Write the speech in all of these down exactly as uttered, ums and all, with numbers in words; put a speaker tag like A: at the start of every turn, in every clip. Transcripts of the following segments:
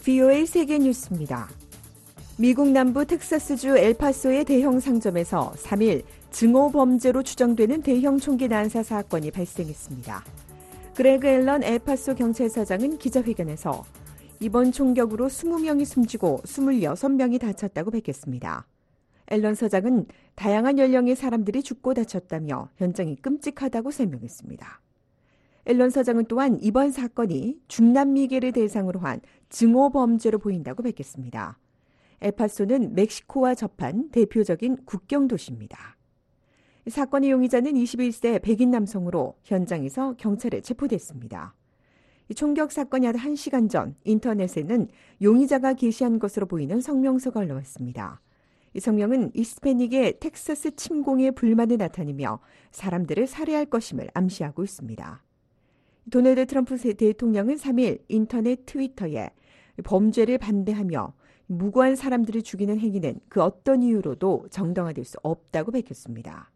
A: 브이오에이 세계뉴스입니다. 미국 남부 텍사스주 엘파소의 대형 상점에서 삼 일 증오 범죄로 추정되는 대형 총기 난사 사건이 발생했습니다. 그레그 앨런 엘파소 경찰서장은 기자회견에서 이번 총격으로 이십 명이 숨지고 이십육 명이 다쳤다고 밝혔습니다. 앨런 서장은 다양한 연령의 사람들이 죽고 다쳤다며 현장이 끔찍하다고 설명했습니다. 앨런 서장은 또한 이번 사건이 중남미계를 대상으로 한 증오 범죄로 보인다고 밝혔습니다. 엘파소는 멕시코와 접한 대표적인 국경 도시입니다. 사건의 용의자는 이십일 세 백인 남성으로 현장에서 경찰에 체포됐습니다. 총격 사건이 약 한 시간 전 인터넷에는 용의자가 게시한 것으로 보이는 성명서가 올라왔습니다. 이 성명은 히스패닉의 텍사스 침공에 불만을 나타내며 사람들을 살해할 것임을 암시하고 있습니다. 도널드 트럼프 대통령은 삼 일 인터넷 트위터에 범죄를 반대하며 무고한 사람들을 죽이는 행위는 그 어떤 이유로도 정당화될 수 없다고 밝혔습니다.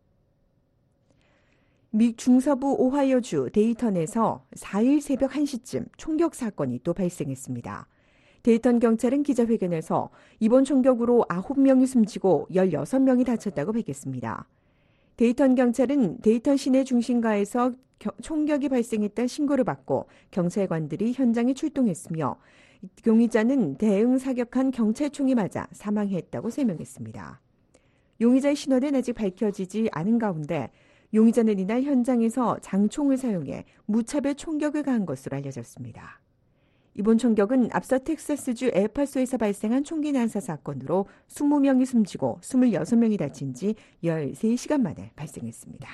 A: 미 중서부 오하이오주 데이턴에서 사 일 새벽 한 시쯤 총격 사건이 또 발생했습니다. 데이턴 경찰은 기자회견에서 이번 총격으로 아홉 명이 숨지고 십육 명이 다쳤다고 밝혔습니다. 데이턴 경찰은 데이턴 시내 중심가에서 총격이 발생했다는 신고를 받고 경찰관들이 현장에 출동했으며 용의자는 대응 사격한 경찰총이 맞아 사망했다고 설명했습니다. 용의자의 신원은 아직 밝혀지지 않은 가운데 용의자는 이날 현장에서 장총을 사용해 무차별 총격을 가한 것으로 알려졌습니다. 이번 총격은 앞서 텍사스주 엘파소에서 발생한 총기 난사 사건으로 이십 명이 숨지고 이십육 명이 다친 지 십삼 시간 만에 발생했습니다.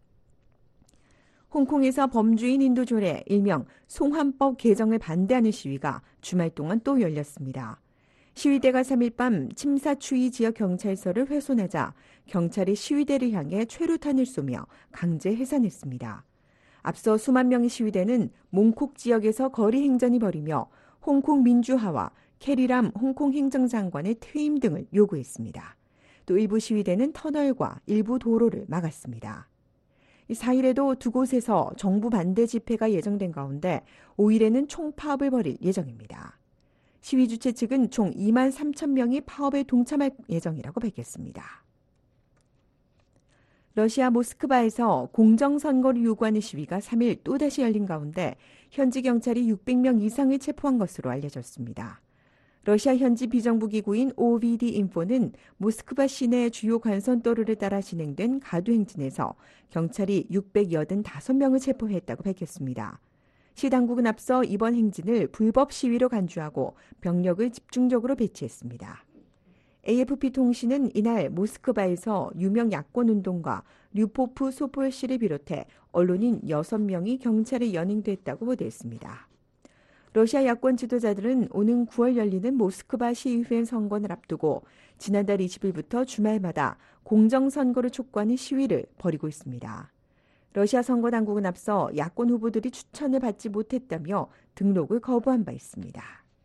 A: 홍콩에서 범주인 인도 조례 일명 송환법 개정을 반대하는 시위가 주말 동안 또 열렸습니다. 시위대가 삼 일 밤 침사추이 지역 경찰서를 훼손하자 경찰이 시위대를 향해 최루탄을 쏘며 강제 해산했습니다. 앞서 수만 명의 시위대는 몽콕 지역에서 거리 행전이 벌이며 홍콩 민주화와 캐리람 홍콩 행정장관의 퇴임 등을 요구했습니다. 또 일부 시위대는 터널과 일부 도로를 막았습니다. 사 일에도 두 곳에서 정부 반대 집회가 예정된 가운데 오 일에는 총파업을 벌일 예정입니다. 시위 주최 측은 총 이만 삼천 명이 파업에 동참할 예정이라고 밝혔습니다. 러시아 모스크바에서 공정선거를 요구하는 시위가 삼 일 또다시 열린 가운데 현지 경찰이 육백 명 이상을 체포한 것으로 알려졌습니다. 러시아 현지 비정부기구인 오비디인포는 모스크바 시내 주요 관선도로를 따라 진행된 가두행진에서 경찰이 육백팔십오 명을 체포했다고 밝혔습니다. 시 당국은 앞서 이번 행진을 불법 시위로 간주하고 병력을 집중적으로 배치했습니다. 에이에프피 통신은 이날 모스크바에서 유명 야권운동가 류포프 소폴씨를 비롯해 언론인 여섯 명이 경찰에 연행됐다고 보도했습니다. 러시아 야권 지도자들은 오는 구월 열리는 모스크바 시의회 선거를 앞두고 지난달 이십 일부터 주말마다 공정선거를 촉구하는 시위를 벌이고 있습니다. 러시아 선거당국은 앞서 야권 후보들이 추천을 받지 못했다며 등록을 거부한 바 있습니다.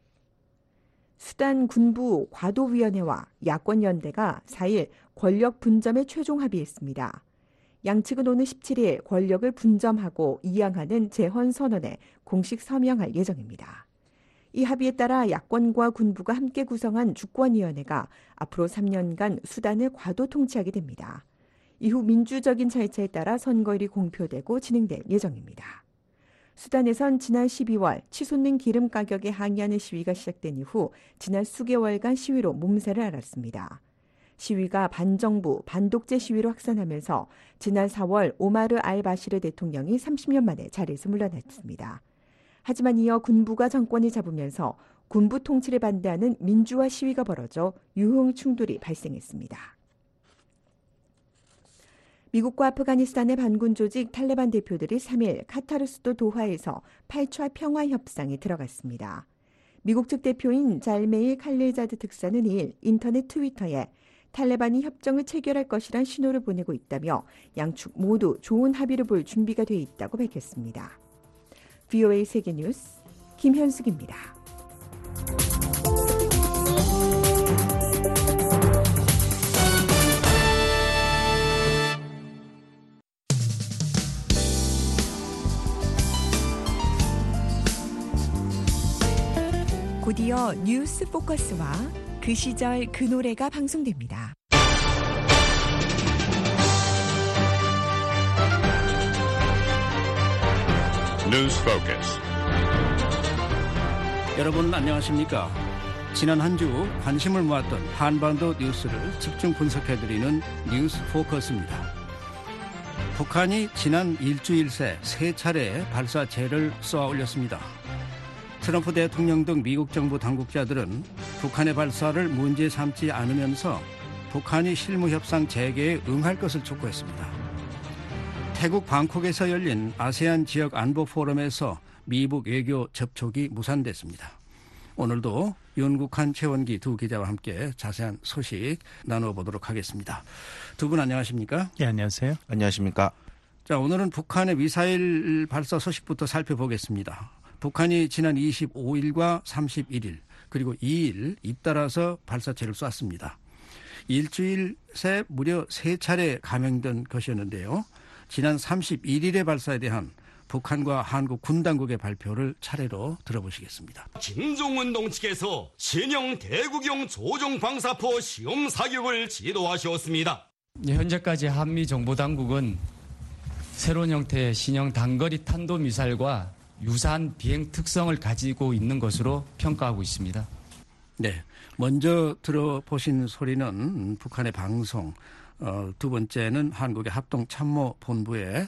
A: 수단 군부 과도위원회와 야권연대가 사 일 권력 분점에 최종 합의했습니다. 양측은 오는 십칠 일 권력을 분점하고 이양하는 재헌선언에 공식 서명할 예정입니다. 이 합의에 따라 야권과 군부가 함께 구성한 주권위원회가 앞으로 삼 년간 수단을 과도 통치하게 됩니다. 이후 민주적인 절차에 따라 선거일이 공표되고 진행될 예정입니다. 수단에선 지난 십이월 치솟는 기름 가격에 항의하는 시위가 시작된 이후 지난 수개월간 시위로 몸살을 앓았습니다. 시위가 반정부, 반독재 시위로 확산하면서 지난 사월 오마르 알바시르 대통령이 삼십 년 만에 자리에서 물러났습니다. 하지만 이어 군부가 정권을 잡으면서 군부 통치를 반대하는 민주화 시위가 벌어져 유흥 충돌이 발생했습니다. 미국과 아프가니스탄의 반군 조직 탈레반 대표들이 삼 일 카타르 수도 도하에서 팔 차 평화협상에 들어갔습니다. 미국 측 대표인 잘메일 칼릴자드 특사는 이 일 인터넷 트위터에 탈레반이 협정을 체결할 것이란 신호를 보내고 있다며 양측 모두 좋은 합의를 볼 준비가 돼 있다고 밝혔습니다. 브이오에이 세계뉴스 김현숙입니다. 곧이어 뉴스 포커스와 그 시절 그 노래가 방송됩니다.
B: 뉴스 포커스.
C: 여러분 안녕하십니까? 지난 한 주 관심을 모았던 한반도 뉴스를 집중 분석해드리는 뉴스 포커스입니다. 북한이 지난 일주일 새 세 차례 발사체를 쏘아 올렸습니다. 트럼프 대통령 등 미국 정부 당국자들은 북한의 발사를 문제 삼지 않으면서 북한이 실무협상 재개에 응할 것을 촉구했습니다. 태국 방콕에서 열린 아세안 지역 안보 포럼에서 미북 외교 접촉이 무산됐습니다. 오늘도 윤국한, 최원기 두 기자와 함께 자세한 소식 나눠보도록 하겠습니다. 두 분 안녕하십니까?
D: 예, 안녕하세요.
E: 안녕하십니까?
C: 자, 오늘은 북한의 미사일 발사 소식부터 살펴보겠습니다. 북한이 지난 이십오일과 삼십일일 그리고 이일 잇따라서 발사체를 쐈습니다. 일주일 새 무려 세 차례 감행된 것이었는데요. 지난 삼십일일의 발사에 대한 북한과 한국 군 당국의 발표를 차례로 들어보시겠습니다.
F: 김정은 동측에서 신형 대구경 조종 방사포 시험 사격을 지도하셨습니다.
G: 현재까지 한미 정보 당국은 새로운 형태의 신형 단거리 탄도미사일과 유사한 비행 특성을 가지고 있는 것으로 평가하고 있습니다.
C: 네, 먼저 들어보신 소리는 북한의 방송, 어, 두 번째는 한국의 합동참모본부의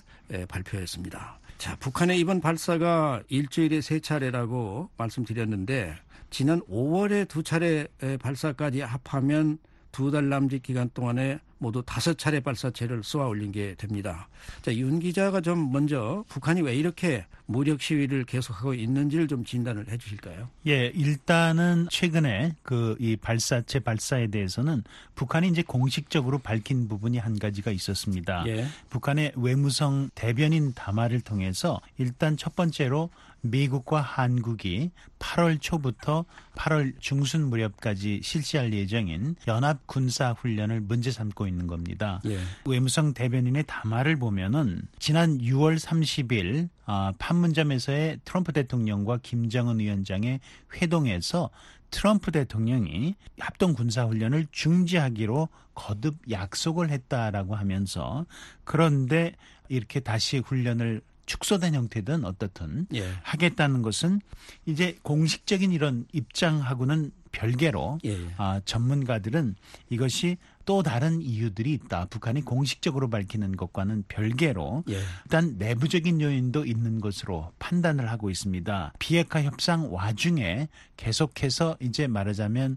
C: 발표였습니다. 자, 북한의 이번 발사가 일주일에 세 차례라고 말씀드렸는데 지난 오월에 두 차례 발사까지 합하면 두 달 남짓 기간 동안에 모두 다섯 차례 발사체를 쏘아 올린 게 됩니다. 자, 윤 기자가 좀 먼저 북한이 왜 이렇게 무력 시위를 계속하고 있는지를 좀 진단을 해 주실까요?
D: 예, 일단은 최근에 그 이 발사체 발사에 대해서는 북한이 이제 공식적으로 밝힌 부분이 한 가지가 있었습니다.
C: 예.
D: 북한의 외무성 대변인 담화를 통해서 일단 첫 번째로 미국과 한국이 팔월 초부터 팔월 중순 무렵까지 실시할 예정인 연합 군사 훈련을 문제 삼고 있는 겁니다.
C: 예.
D: 외무성 대변인의 담화를 보면은 지난 유월 삼십일 아, 판문점에서의 트럼프 대통령과 김정은 위원장의 회동에서 트럼프 대통령이 합동 군사훈련을 중지하기로 거듭 약속을 했다라고 하면서 그런데 이렇게 다시 훈련을 축소된 형태든 어떻든
C: 예.
D: 하겠다는 것은 이제 공식적인 이런 입장하고는 별개로
C: 예.
D: 아, 전문가들은 이것이 또 다른 이유들이 있다. 북한이 공식적으로 밝히는 것과는 별개로
C: 예.
D: 일단 내부적인 요인도 있는 것으로 판단을 하고 있습니다. 비핵화 협상 와중에 계속해서 이제 말하자면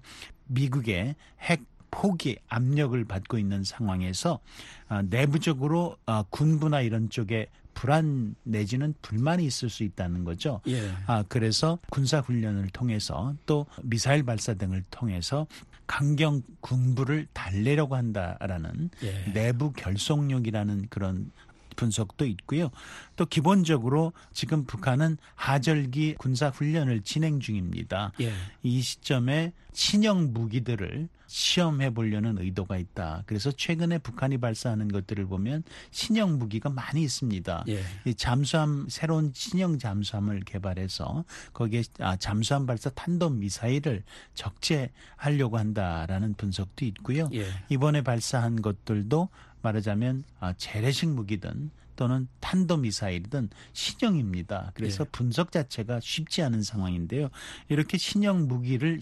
D: 미국의 핵 포기 압력을 받고 있는 상황에서 아, 내부적으로 아, 군부나 이런 쪽에 불안 내지는 불만이 있을 수 있다는 거죠.
C: 예.
D: 아, 그래서 군사훈련을 통해서 또 미사일 발사 등을 통해서 강경 군부를 달래려고 한다라는
C: 예.
D: 내부 결속력이라는 그런 분석도 있고요. 또 기본적으로 지금 북한은 하절기 군사훈련을 진행 중입니다.
C: 예.
D: 이 시점에 신형 무기들을 시험해 보려는 의도가 있다. 그래서 최근에 북한이 발사하는 것들을 보면 신형 무기가 많이 있습니다.
C: 예.
D: 이 잠수함, 새로운 신형 잠수함을 개발해서 거기에 잠수함 발사 탄도 미사일을 적재하려고 한다라는 분석도 있고요.
C: 예.
D: 이번에 발사한 것들도 말하자면 재래식 무기든 또는 탄도미사일이든 신형입니다. 그래서
C: 예.
D: 분석 자체가 쉽지 않은 상황인데요. 이렇게 신형 무기를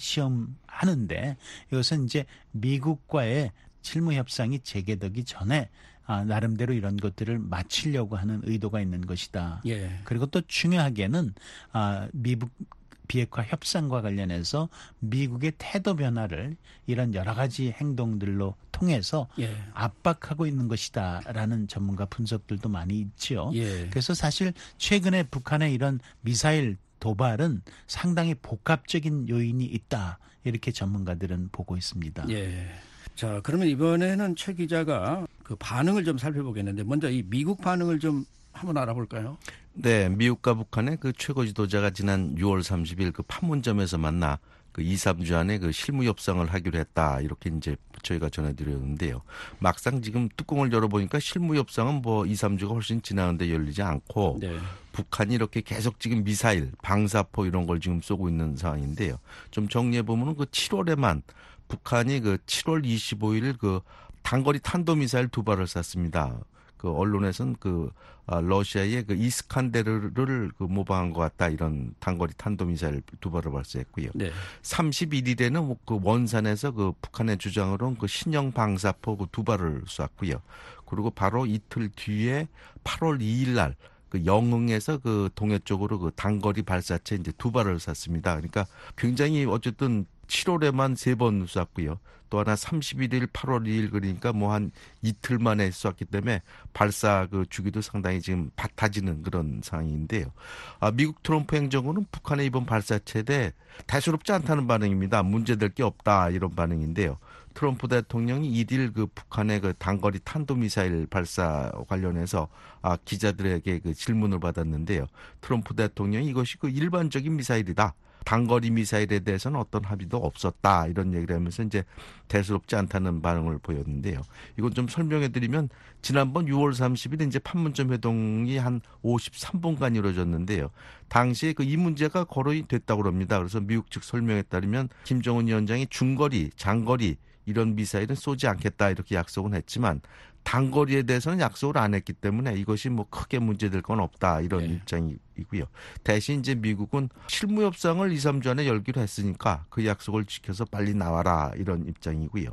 D: 시험하는데 이것은 이제 미국과의 실무 협상이 재개되기 전에 아, 나름대로 이런 것들을 마치려고 하는 의도가 있는 것이다.
C: 예.
D: 그리고 또 중요하게는 아, 미국 비핵화 협상과 관련해서 미국의 태도 변화를 이런 여러 가지 행동들로 통해서
C: 예.
D: 압박하고 있는 것이다라는 전문가 분석들도 많이 있죠.
C: 예.
D: 그래서 사실 최근에 북한의 이런 미사일 도발은 상당히 복합적인 요인이 있다. 이렇게 전문가들은 보고 있습니다.
C: 예. 자, 그러면 이번에는 최 기자가 그 반응을 좀 살펴보겠는데 먼저 이 미국 반응을 좀 한번 알아볼까요?
E: 네, 미국과 북한의 그 최고 지도자가 지난 유월 삼십일 그 판문점에서 만나 그 이, 삼 주 안에 그 실무 협상을 하기로 했다. 이렇게 이제 저희가 전해드렸는데요. 막상 지금 뚜껑을 열어보니까 실무 협상은 뭐 이, 삼 주가 훨씬 지나는데 열리지 않고
C: 네.
E: 북한이 이렇게 계속 지금 미사일, 방사포 이런 걸 지금 쏘고 있는 상황인데요. 좀 정리해 보면은 그 칠월에만 북한이 그 칠월 이십오일 그 단거리 탄도미사일 두 발을 쐈습니다. 그 언론에서는 그 아, 러시아의 그 이스칸데르를 그 모방한 것 같다 이런 단거리 탄도미사일 두 발을 발사했고요. 네. 삼십일일에는 그 원산에서 그 북한의 주장으로는 그 신형 방사포 그 두 발을 쐈고요. 그리고 바로 이틀 뒤에 팔월 이일 날 그 영흥에서 그 동해 쪽으로 그 단거리 발사체 이제 두 발을 쐈습니다. 그러니까 굉장히 어쨌든 칠월에만 세 번 쐈고요. 또 하나 삼십일일, 팔월 이일 그러니까 뭐 한 이틀 만에 쐈기 때문에 발사 그 주기도 상당히 지금 바타지는 그런 상황인데요. 아, 미국 트럼프 행정부는 북한의 이번 발사체에 대해 대수롭지 않다는 반응입니다. 문제될 게 없다 이런 반응인데요. 트럼프 대통령이 일일 그 북한의 그 단거리 탄도미사일 발사 관련해서 아, 기자들에게 그 질문을 받았는데요. 트럼프 대통령이 이것이 그 일반적인 미사일이다. 단거리 미사일에 대해서는 어떤 합의도 없었다. 이런 얘기를 하면서 이제 대수롭지 않다는 반응을 보였는데요. 이건 좀 설명해 드리면 지난번 유월 삼십일 이제 판문점 회동이 한 오십삼 분간 이루어졌는데요. 당시에 그 이 문제가 거론이 됐다고 합니다. 그래서 미국 측 설명에 따르면 김정은 위원장이 중거리, 장거리 이런 미사일은 쏘지 않겠다 이렇게 약속은 했지만 단거리에 대해서는 약속을 안 했기 때문에 이것이 뭐 크게 문제될 건 없다 이런 네. 입장이고요. 대신 이제 미국은 실무 협상을 이, 삼 주 안에 열기로 했으니까 그 약속을 지켜서 빨리 나와라 이런 입장이고요.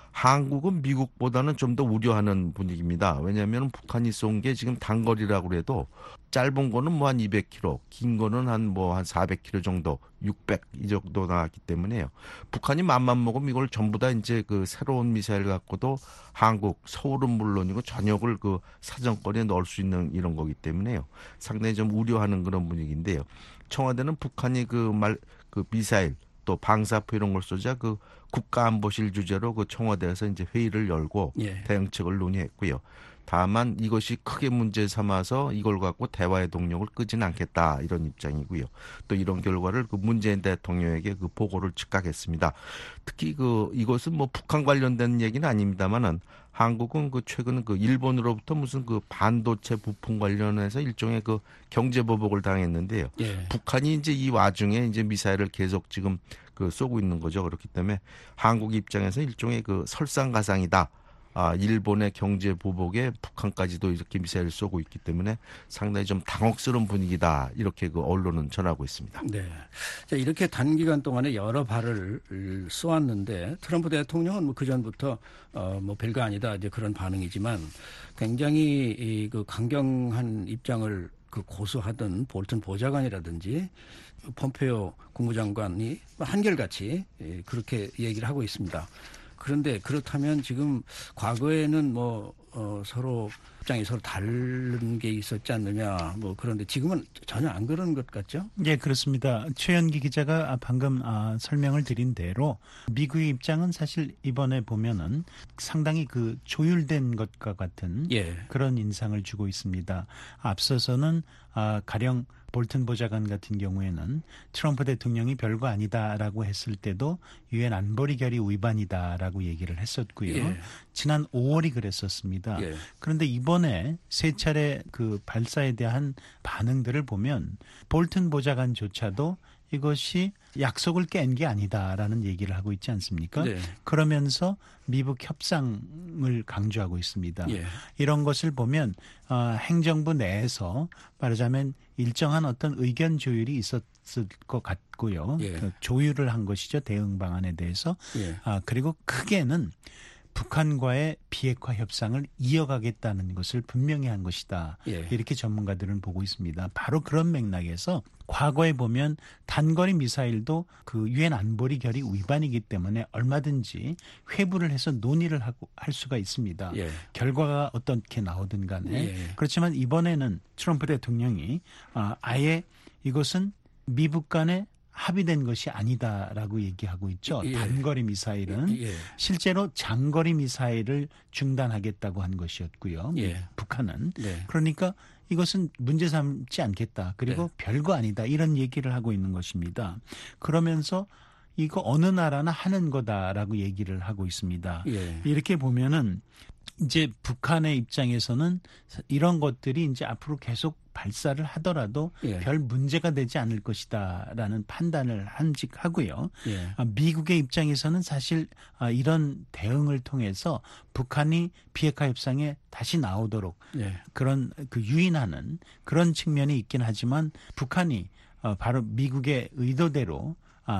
E: 한국은 미국보다는 좀 더 우려하는 분위기입니다. 왜냐하면 북한이 쏜 게 지금 단거리라고 해도 짧은 거는 뭐 한 이백 킬로미터, 긴 거는 한 뭐 한 사백 킬로미터 정도, 육백 이 정도 나왔기 때문에요. 북한이 맘만 먹으면 이걸 전부 다 이제 그 새로운 미사일 갖고도 한국, 서울은 물론이고 전역을 그 사정거리에 넣을 수 있는 이런 거기 때문에요. 상당히 좀 우려하는 그런 분위기인데요. 청와대는 북한이 그 말, 그 미사일 또 방사포 이런 걸 쏘자 그 국가안보실 주재로 그 청와대에서 이제 회의를 열고 예. 대응책을 논의했고요. 다만 이것이 크게 문제 삼아서 이걸 갖고 대화의 동력을 끄지는 않겠다 이런 입장이고요. 또 이런 결과를 그 문재인 대통령에게 그 보고를 즉각했습니다. 특히 그 이것은 뭐 북한 관련된 얘기는 아닙니다만은 한국은 그 최근 그 일본으로부터 무슨 그 반도체 부품 관련해서 일종의 그 경제 보복을 당했는데요. 예. 북한이 이제 이 와중에 이제 미사일을 계속 지금 그 쏘고 있는 거죠. 그렇기 때문에 한국 입장에서 일종의 그 설상가상이다. 아, 일본의 경제 보복에 북한까지도 이렇게 미사일을 쏘고 있기 때문에 상당히 좀 당혹스러운 분위기다. 이렇게 그 언론은 전하고 있습니다.
C: 네. 자, 이렇게 단기간 동안에 여러 발을 쏘았는데 트럼프 대통령은 뭐 그전부터 어, 뭐 별거 아니다. 이제 그런 반응이지만 굉장히 이 그 강경한 입장을 그 고수하던 볼튼 보좌관이라든지 폼페이오 국무장관이 한결같이 그렇게 얘기를 하고 있습니다. 그런데 그렇다면 지금 과거에는 뭐 어, 서로 입장이 서로 다른 게 있었지 않느냐 뭐 그런데 지금은 전혀 안 그런 것 같죠?
D: 예, 그렇습니다. 최연기 기자가 방금 아, 설명을 드린 대로 미국의 입장은 사실 이번에 보면은 상당히 그 조율된 것과 같은 예. 그런 인상을 주고 있습니다. 앞서서는 아, 가령 볼튼 보좌관 같은 경우에는 트럼프 대통령이 별거 아니다라고 했을 때도 유엔 안보리 결의 위반이다라고 얘기를 했었고요. 예. 지난 오월이 그랬었습니다. 예. 그런데 이번에 세 차례 그 발사에 대한 반응들을 보면 볼튼 보좌관조차도 이것이 약속을 깬 게 아니다라는 얘기를 하고 있지 않습니까? 네. 그러면서 미북 협상을 강조하고 있습니다. 예. 이런 것을 보면 어, 행정부 내에서 말하자면 일정한 어떤 의견 조율이 있었을 것 같고요. 예. 그 조율을 한 것이죠. 대응 방안에 대해서. 예. 아, 그리고 크게는 북한과의 비핵화 협상을 이어가겠다는 것을 분명히 한 것이다. 예. 이렇게 전문가들은 보고 있습니다. 바로 그런 맥락에서 과거에 보면 단거리 미사일도 그 유엔 안보리 결의 위반이기 때문에 얼마든지 회부를 해서 논의를 하고 할 수가 있습니다. 예. 결과가 어떻게 나오든 간에. 예. 그렇지만 이번에는 트럼프 대통령이 아예 이것은 미북 간의 합의된 것이 아니다라고 얘기하고 있죠. 예. 단거리 미사일은 예. 실제로 장거리 미사일을 중단하겠다고 한 것이었고요. 예. 북한은. 예. 그러니까 이것은 문제 삼지 않겠다. 그리고 네. 별거 아니다. 이런 얘기를 하고 있는 것입니다. 그러면서 이거 어느 나라나 하는 거다라고 얘기를 하고 있습니다.
C: 예.
D: 이렇게 보면은 이제 북한의 입장에서는 이런 것들이 이제 앞으로 계속 발사를 하더라도
C: 예.
D: 별 문제가 되지 않을 것이다라는 판단을 한직하고요.
C: 예.
D: 미국의 입장에서는 사실 이런 대응을 통해서 북한이 비핵화 협상에 다시 나오도록
C: 예.
D: 그런 그 유인하는 그런 측면이 있긴 하지만 북한이 바로 미국의 의도대로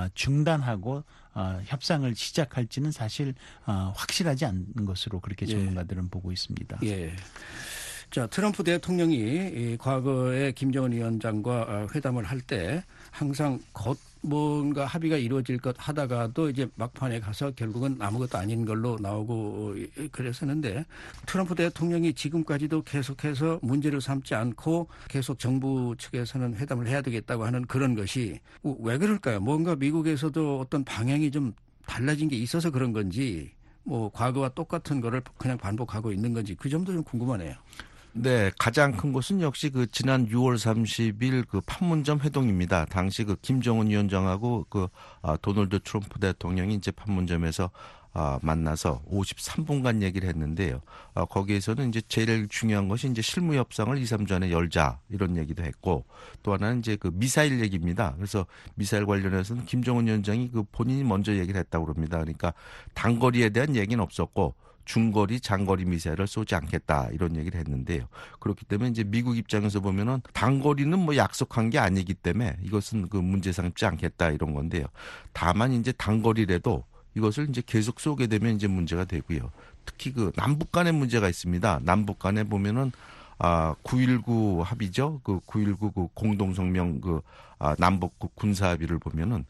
D: 중단하고 협상을 시작할지는 사실 확실하지 않은 것으로 그렇게 전문가들은 예. 보고 있습니다.
C: 예. 자, 트럼프 대통령이 과거에 김정은 위원장과 회담을 할 때 항상 곧 뭔가 합의가 이루어질 것 하다가도 이제 막판에 가서 결국은 아무것도 아닌 걸로 나오고 그랬었는데 트럼프 대통령이 지금까지도 계속해서 문제를 삼지 않고 계속 정부 측에서는 회담을 해야 되겠다고 하는 그런 것이 왜 그럴까요? 뭔가 미국에서도 어떤 방향이 좀 달라진 게 있어서 그런 건지 뭐 과거와 똑같은 거를 그냥 반복하고 있는 건지 그 점도 좀 궁금하네요.
E: 네, 가장 큰 것은 역시 그 지난 유월 삼십일 그 판문점 회동입니다. 당시 그 김정은 위원장하고 그 아, 도널드 트럼프 대통령이 이제 판문점에서 아, 만나서 오십삼 분간 얘기를 했는데요. 아, 거기에서는 이제 제일 중요한 것이 이제 실무 협상을 이, 삼 주 안에 열자 이런 얘기도 했고 또 하나는 이제 그 미사일 얘기입니다. 그래서 미사일 관련해서는 김정은 위원장이 그 본인이 먼저 얘기를 했다고 그럽니다. 그러니까 단거리에 대한 얘기는 없었고 중거리, 장거리 미사일을 쏘지 않겠다 이런 얘기를 했는데요. 그렇기 때문에 이제 미국 입장에서 보면은 단거리는 뭐 약속한 게 아니기 때문에 이것은 그 문제 삼지 않겠다 이런 건데요. 다만 이제 단거리라도 이것을 이제 계속 쏘게 되면 이제 문제가 되고요. 특히 그 남북 간의 문제가 있습니다. 남북 간에 보면은 아, 구일구 합의죠. 그 구일구 그 공동성명 그 아, 남북 그 군사 합의를 보면은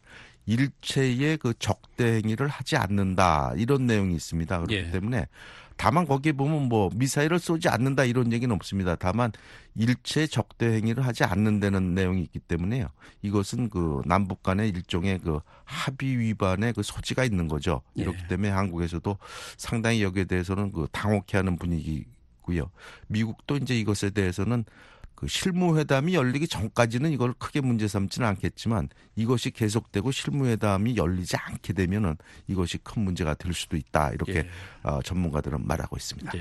E: 일체의 그 적대 행위를 하지 않는다 이런 내용이 있습니다. 그렇기
C: 예.
E: 때문에 다만 거기에 보면 뭐 미사일을 쏘지 않는다 이런 얘기는 없습니다. 다만 일체 적대 행위를 하지 않는다는 내용이 있기 때문에요. 이것은 그 남북 간의 일종의 그 합의 위반의 그 소지가 있는 거죠.
C: 예.
E: 이렇기 때문에 한국에서도 상당히 여기에 대해서는 그 당혹해하는 분위기고요. 미국도 이제 이것에 대해서는 그 실무회담이 열리기 전까지는 이걸 크게 문제 삼지는 않겠지만 이것이 계속되고 실무회담이 열리지 않게 되면은 이것이 큰 문제가 될 수도 있다 이렇게
C: 예.
E: 어, 전문가들은 말하고 있습니다.
C: 예.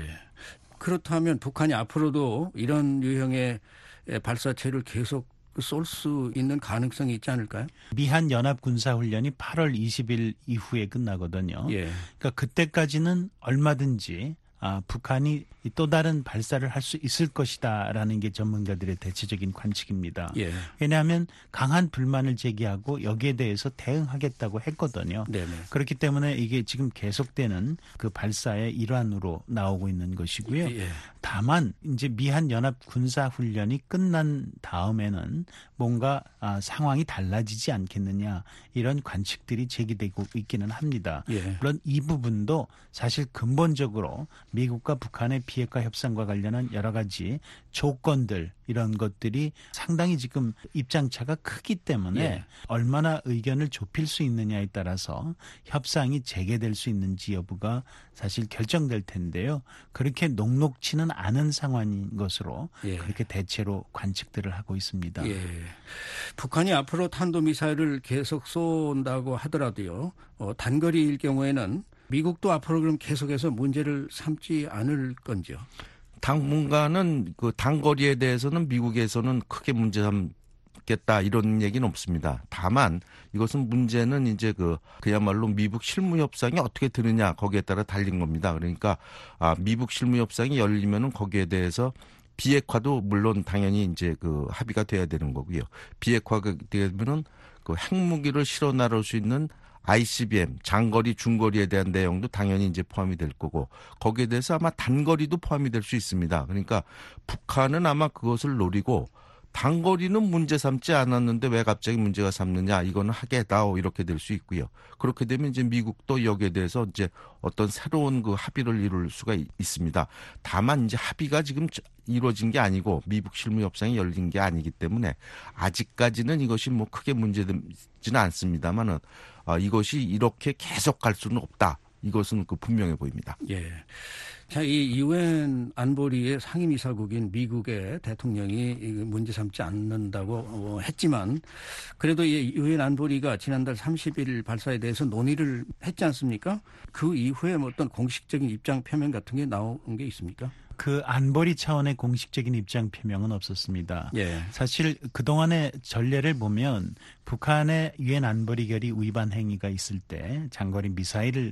C: 그렇다면 북한이 앞으로도 이런 유형의 발사체를 계속 쏠 수 있는 가능성이 있지 않을까요?
D: 미한 연합 군사 훈련이 팔월 이십일 이후에 끝나거든요.
C: 예.
D: 그러니까 그때까지는 얼마든지 아, 북한이 또 다른 발사를 할 수 있을 것이다라는 게 전문가들의 대체적인 관측입니다.
C: 예.
D: 왜냐하면 강한 불만을 제기하고 여기에 대해서 대응하겠다고 했거든요.
C: 네네.
D: 그렇기 때문에 이게 지금 계속되는 그 발사의 일환으로 나오고 있는 것이고요.
C: 예.
D: 다만 이제 미한 연합 군사 훈련이 끝난 다음에는 뭔가 아, 상황이 달라지지 않겠느냐 이런 관측들이 제기되고 있기는 합니다.
C: 예.
D: 물론 이 부분도 사실 근본적으로 미국과 북한의 비핵화 협상과 관련한 여러 가지 조건들 이런 것들이 상당히 지금 입장차가 크기 때문에
C: 예.
D: 얼마나 의견을 좁힐 수 있느냐에 따라서 협상이 재개될 수 있는지 여부가 사실 결정될 텐데요. 그렇게 녹록치는 않은 상황인 것으로
C: 예.
D: 그렇게 대체로 관측들을 하고 있습니다.
C: 예. 북한이 앞으로 탄도미사일을 계속 쏜다고 하더라도요. 어, 단거리일 경우에는 미국도 앞으로 그럼 계속해서 문제를 삼지 않을 건지요?
E: 당분간은 그 단거리에 대해서는 미국에서는 크게 문제 삼겠다 이런 얘기는 없습니다. 다만 이것은 문제는 이제 그 그야말로 미북 실무 협상이 어떻게 되느냐 거기에 따라 달린 겁니다. 그러니까 아, 미북 실무 협상이 열리면은 거기에 대해서 비핵화도 물론 당연히 이제 그 합의가 돼야 되는 거고요. 비핵화가 되면은 그 핵무기를 실어 나를 수 있는 아이씨비엠 장거리 중거리에 대한 내용도 당연히 이제 포함이 될 거고 거기에 대해서 아마 단거리도 포함이 될 수 있습니다. 그러니까 북한은 아마 그것을 노리고 단거리는 문제 삼지 않았는데 왜 갑자기 문제가 삼느냐 이거는 하게다오 이렇게 될 수 있고요. 그렇게 되면 이제 미국도 여기에 대해서 이제 어떤 새로운 그 합의를 이룰 수가 있습니다. 다만 이제 합의가 지금 이루어진 게 아니고 미북 실무 협상이 열린 게 아니기 때문에 아직까지는 이것이 뭐 크게 문제되지는 않습니다만은 아, 이것이 이렇게 계속 갈 수는 없다. 이것은 그 분명해 보입니다.
C: 예. 자, 이 유엔 안보리의 상임이사국인 미국의 대통령이 문제 삼지 않는다고 했지만 그래도 이 유엔 안보리가 지난달 삼십 일 발사에 대해서 논의를 했지 않습니까? 그 이후에 뭐 어떤 공식적인 입장 표명 같은 게 나온 게 있습니까?
D: 그 안보리 차원의 공식적인 입장 표명은 없었습니다.
C: 예.
D: 사실 그동안의 전례를 보면 북한의 유엔 안보리 결의 위반 행위가 있을 때 장거리 미사일을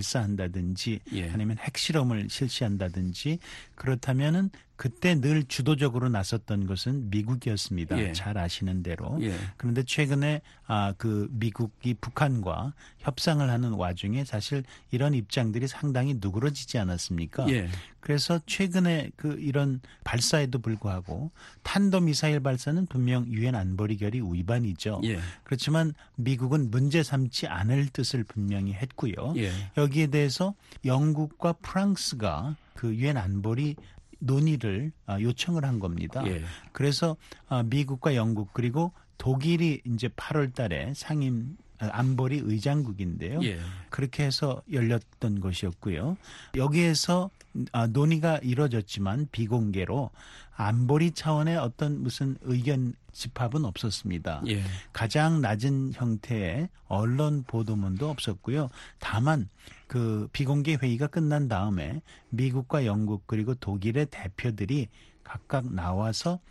D: 발사한다든지
C: 예.
D: 아니면 핵실험을 실시한다든지 그렇다면은 그때 늘 주도적으로 나섰던 것은 미국이었습니다.
C: 예.
D: 잘 아시는 대로.
C: 예.
D: 그런데 최근에 아, 그 미국이 북한과 협상을 하는 와중에 사실 이런 입장들이 상당히 누그러지지 않았습니까?
C: 예.
D: 그래서 최근에 그 이런 발사에도 불구하고 탄도미사일 발사는 분명 유엔 안보리 결의 위반이죠.
C: 예.
D: 그렇지만 미국은 문제 삼지 않을 뜻을 분명히 했고요.
C: 예.
D: 여기에 대해서 영국과 프랑스가 그 유엔 안보리 논의를 요청을 한 겁니다.
C: 예.
D: 그래서 미국과 영국 그리고 독일이 이제 팔월 달에 상임 안보리 의장국인데요.
C: 예.
D: 그렇게 해서 열렸던 것이었고요. 여기에서 논의가 이루어졌지만 비공개로 안보리 차원의 어떤 무슨 의견 집합은 없었습니다.
C: 예.
D: 가장 낮은 형태의 언론 보도문도 없었고요. 다만 그 비공개 회의가 끝난 다음에 미국과 영국 그리고 독일의 대표들이 각각 나와서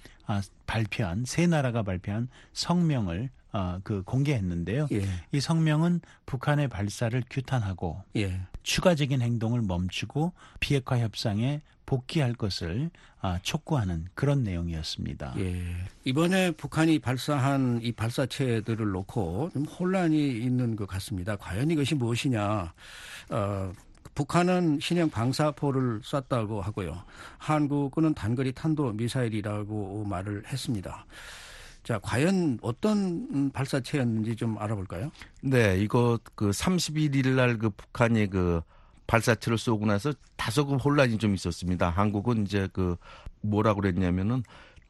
D: 발표한 세 나라가 발표한 성명을 어, 그 공개했는데요.
C: 예.
D: 이 성명은 북한의 발사를 규탄하고
C: 예.
D: 추가적인 행동을 멈추고 비핵화 협상에 복귀할 것을 아, 촉구하는 그런 내용이었습니다.
C: 예. 이번에 북한이 발사한 이 발사체들을 놓고 좀 혼란이 있는 것 같습니다. 과연 이것이 무엇이냐? 어, 북한은 신형 방사포를 쐈다고 하고요. 한국은 단거리 탄도 미사일이라고 말을 했습니다. 자, 과연 어떤 발사체였는지 좀 알아볼까요?
E: 네, 이거 그 삼십일 일 날 그 북한이 그 발사체를 쏘고 나서 다소 그 혼란이 좀 있었습니다. 한국은 이제 그 뭐라고 그랬냐면은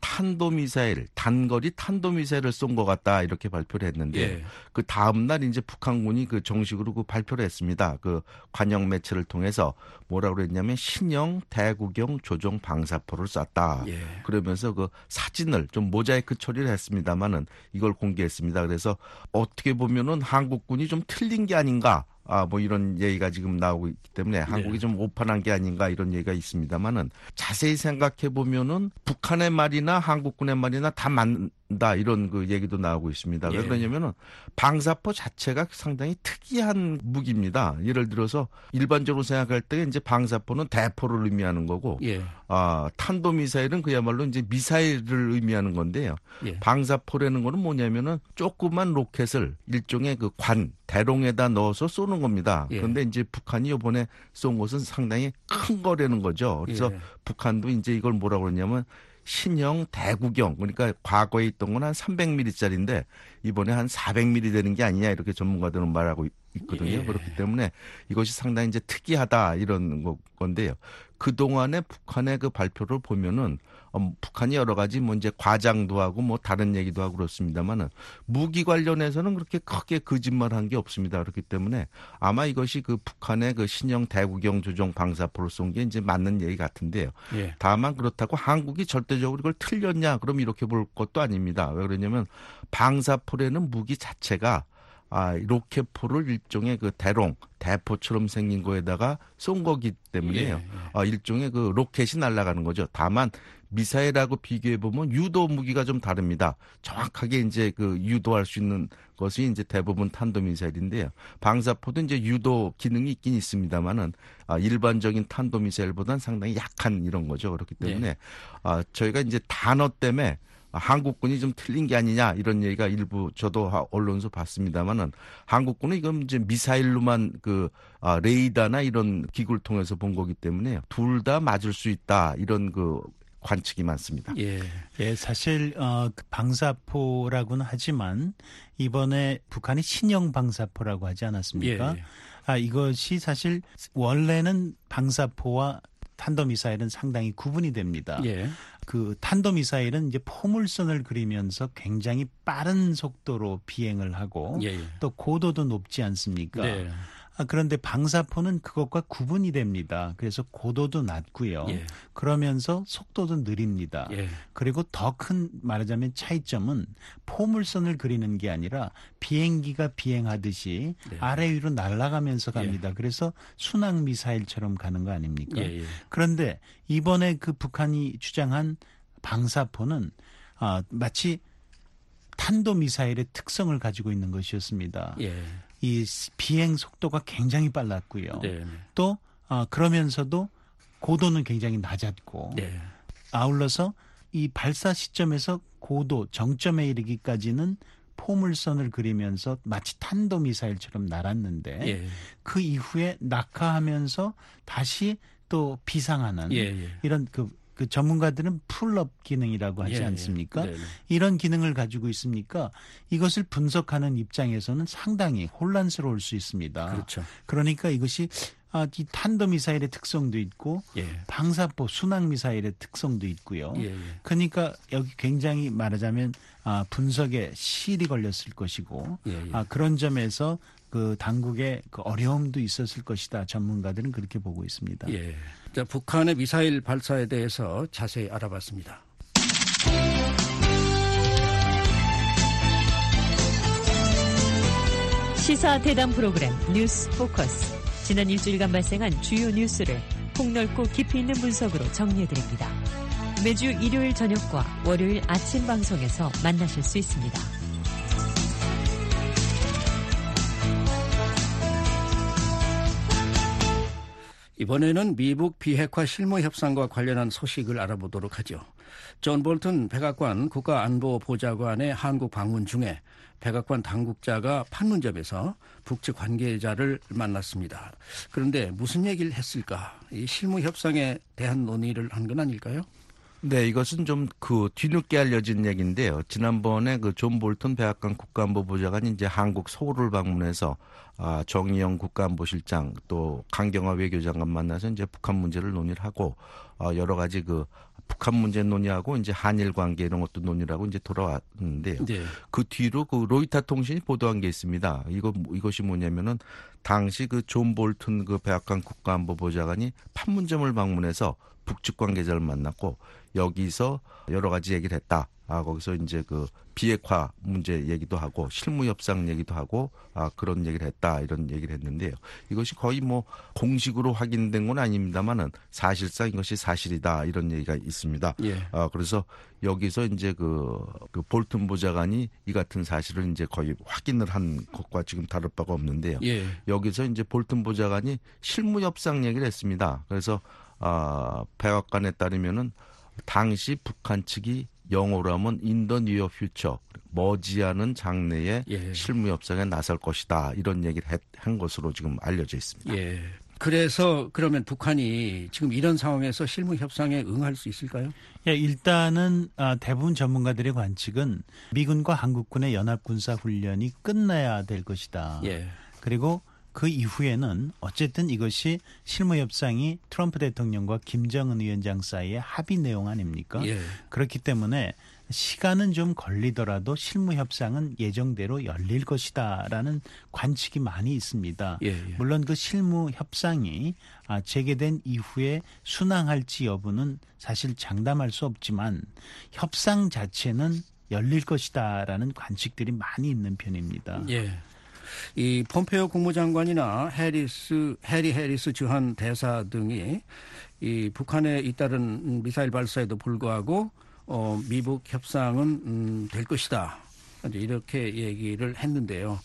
E: 탄도미사일, 단거리 탄도미사일을 쏜 것 같다 이렇게 발표를 했는데
C: 예.
E: 그 다음 날 이제 북한군이 그 정식으로 그 발표를 했습니다. 그 관영 매체를 통해서 뭐라고 그랬냐면 신형 대구경 조종 방사포를 쐈다.
C: 예.
E: 그러면서 그 사진을 좀 모자이크 처리를 했습니다만은 이걸 공개했습니다. 그래서 어떻게 보면은 한국군이 좀 틀린 게 아닌가. 아, 뭐 이런 얘기가 지금 나오고 있기 때문에 한국이
C: 네.
E: 좀 오판한 게 아닌가 이런 얘기가 있습니다만은 자세히 생각해 보면은 북한의 말이나 한국군의 말이나 다 맞는다 이런 그 얘기도 나오고 있습니다. 왜
C: 예.
E: 그러냐면은 방사포 자체가 상당히 특이한 무기입니다. 예를 들어서 일반적으로 생각할 때 이제 방사포는 대포를 의미하는 거고
C: 예.
E: 아, 탄도미사일은 그야말로 이제 미사일을 의미하는 건데요.
C: 예.
E: 방사포라는 거는 뭐냐면은 조그만 로켓을 일종의 그 관, 대롱에다 넣어서 쏘는 겁니다.
C: 예.
E: 그런데 이제 북한이 이번에 쏜 것은 상당히 큰 거라는 거죠. 그래서
C: 예.
E: 북한도 이제 이걸 뭐라고 그러냐면 신형 대구경, 그러니까 과거에 있던 건 한 삼백 밀리미터짜리인데 이번에 한 사백 밀리미터 되는 게 아니냐 이렇게 전문가들은 말하고 있거든요.
C: 예.
E: 그렇기 때문에 이것이 상당히 이제 특이하다 이런 건데요. 그동안의 북한의 그 발표를 보면은 어, 북한이 여러 가지 뭐 이제 과장도 하고 뭐 다른 얘기도 하고 그렇습니다만은 무기 관련해서는 그렇게 크게 거짓말한 게 없습니다. 그렇기 때문에 아마 이것이 그 북한의 그 신형 대구경 조종 방사포를 쏜 게 이제 맞는 얘기 같은데요.
C: 예.
E: 다만 그렇다고 한국이 절대적으로 이걸 틀렸냐? 그럼 이렇게 볼 것도 아닙니다. 왜 그러냐면 방사포라는 무기 자체가 아, 로켓포를 일종의 그 대롱, 대포처럼 생긴 거에다가 쏜 거기 때문에요.
C: 예, 예.
E: 아, 일종의 그 로켓이 날아가는 거죠. 다만 미사일하고 비교해 보면 유도 무기가 좀 다릅니다. 정확하게 이제 그 유도할 수 있는 것이 이제 대부분 탄도 미사일인데요. 방사포도 이제 유도 기능이 있긴 있습니다만은 아, 일반적인 탄도 미사일보다는 상당히 약한 이런 거죠. 그렇기 때문에
C: 예.
E: 아, 저희가 이제 단어 때문에 한국군이 좀 틀린 게 아니냐 이런 얘기가 일부 저도 언론에서 봤습니다만은 한국군은 이건 이제 미사일로만 그 아, 레이더나 이런 기구를 통해서 본 거기 때문에 둘 다 맞을 수 있다 이런 그 관측이 많습니다.
C: 예.
D: 예, 사실 어, 그 방사포라고는 하지만 이번에 북한이 신형 방사포라고 하지 않았습니까?
C: 예.
D: 아, 이것이 사실 원래는 방사포와 탄도미사일은 상당히 구분이 됩니다.
C: 예.
D: 그 탄도미사일은 이제 포물선을 그리면서 굉장히 빠른 속도로 비행을 하고
C: 예. 예.
D: 또 고도도 높지 않습니까?
C: 네.
D: 아, 그런데 방사포는 그것과 구분이 됩니다. 그래서 고도도 낮고요.
C: 예.
D: 그러면서 속도도 느립니다.
C: 예.
D: 그리고 더 큰 말하자면 차이점은 포물선을 그리는 게 아니라 비행기가 비행하듯이
C: 네.
D: 아래 위로 날아가면서 갑니다. 그래서 순항 미사일처럼 가는 거 아닙니까?
C: 예, 예.
D: 그런데 이번에 그 북한이 주장한 방사포는 아, 마치 탄도미사일의 특성을 가지고 있는 것이었습니다.
C: 예.
D: 이 비행 속도가 굉장히 빨랐고요.
C: 네.
D: 또 어, 그러면서도 고도는 굉장히 낮았고
C: 네.
D: 아울러서 이 발사 시점에서 고도 정점에 이르기까지는 포물선을 그리면서 마치 탄도미사일처럼 날았는데
C: 예.
D: 그 이후에 낙하하면서 다시 또 비상하는
C: 예, 예.
D: 이런 그, 그 전문가들은 풀업 기능이라고 하지
C: 예, 예.
D: 않습니까?
C: 네, 네.
D: 이런 기능을 가지고 있으니까 이것을 분석하는 입장에서는 상당히 혼란스러울 수 있습니다.
C: 그렇죠.
D: 그러니까 이것이 아, 이 탄도미사일의 특성도 있고
C: 예.
D: 방사포 순항미사일의 특성도 있고요.
C: 예, 예.
D: 그러니까 여기 굉장히 말하자면 아, 분석에 시일이 걸렸을 것이고
C: 예, 예.
D: 아, 그런 점에서 그 당국의 그 어려움도 있었을 것이다. 전문가들은 그렇게 보고 있습니다.
C: 예. 자, 북한의 미사일 발사에 대해서 자세히 알아봤습니다.
H: 시사 대담 프로그램 뉴스 포커스. 지난 일주일간 발생한 주요 뉴스를 폭넓고 깊이 있는 분석으로 정리해드립니다. 매주 일요일 저녁과 월요일 아침 방송에서 만나실 수 있습니다.
C: 이번에는 미북 비핵화 실무 협상과 관련한 소식을 알아보도록 하죠. 존 볼튼 백악관 국가안보보좌관의 한국 방문 중에 백악관 당국자가 판문점에서 북측 관계자를 만났습니다. 그런데 무슨 얘기를 했을까? 이 실무 협상에 대한 논의를 한 건 아닐까요?
E: 네, 이것은 좀 그 뒤늦게 알려진 얘기인데요. 지난번에 그 존 볼턴 백악관 국가안보보좌관이 이제 한국 서울을 방문해서 아, 정의영 국가안보실장 또 강경화 외교장관 만나서 이제 북한 문제를 논의를 하고 어, 여러 가지 그 북한 문제 논의하고 이제 한일 관계 이런 것도 논의를 하고 이제 돌아왔는데요.
C: 네.
E: 그 뒤로 그 로이터 통신이 보도한 게 있습니다. 이거 이것이 뭐냐면은 당시 그 존 볼턴 그 백악관 국가안보보좌관이 판문점을 방문해서 북측 관계자를 만났고 여기서 여러 가지 얘기를 했다. 아, 거기서 이제 그 비핵화 문제 얘기도 하고 실무 협상 얘기도 하고 아, 그런 얘기를 했다. 이런 얘기를 했는데요. 이것이 거의 뭐 공식으로 확인된 건 아닙니다만은 사실상 이것이 사실이다. 이런 얘기가 있습니다.
C: 예.
E: 아, 그래서 여기서 이제 그, 그 볼튼 보좌관이 이 같은 사실을 이제 거의 확인을 한 것과 지금 다를 바가 없는데요.
C: 예.
E: 여기서 이제 볼튼 보좌관이 실무 협상 얘기를 했습니다. 그래서 아, 백악관에 따르면은 당시 북한 측이 영어로 하면 In the near future, 머지않은 장래에
C: 예.
E: 실무 협상에 나설 것이다. 이런 얘기를 했, 한 것으로 지금 알려져 있습니다.
C: 예. 그래서 그러면 북한이 지금 이런 상황에서 실무 협상에 응할 수 있을까요?
D: 예, 일단은 대부분 전문가들의 관측은 미군과 한국군의 연합군사훈련이 끝나야 될 것이다.
C: 예.
D: 그리고 그 이후에는 어쨌든 이것이 실무협상이 트럼프 대통령과 김정은 위원장 사이의 합의 내용 아닙니까?
C: 예.
D: 그렇기 때문에 시간은 좀 걸리더라도 실무협상은 예정대로 열릴 것이다라는 관측이 많이 있습니다.
C: 예, 예.
D: 물론 그 실무협상이 재개된 이후에 순항할지 여부는 사실 장담할 수 없지만 협상 자체는 열릴 것이다라는 관측들이 많이 있는 편입니다.
C: 예. 이 폼페오 국무장관이나 해리스 해리 해리스 주한 대사 등이 이 북한에 잇따른 미사일 발사에도 불구하고 어, 미북 협상은 음, 될 것이다. 이렇게 얘기를 했는데요.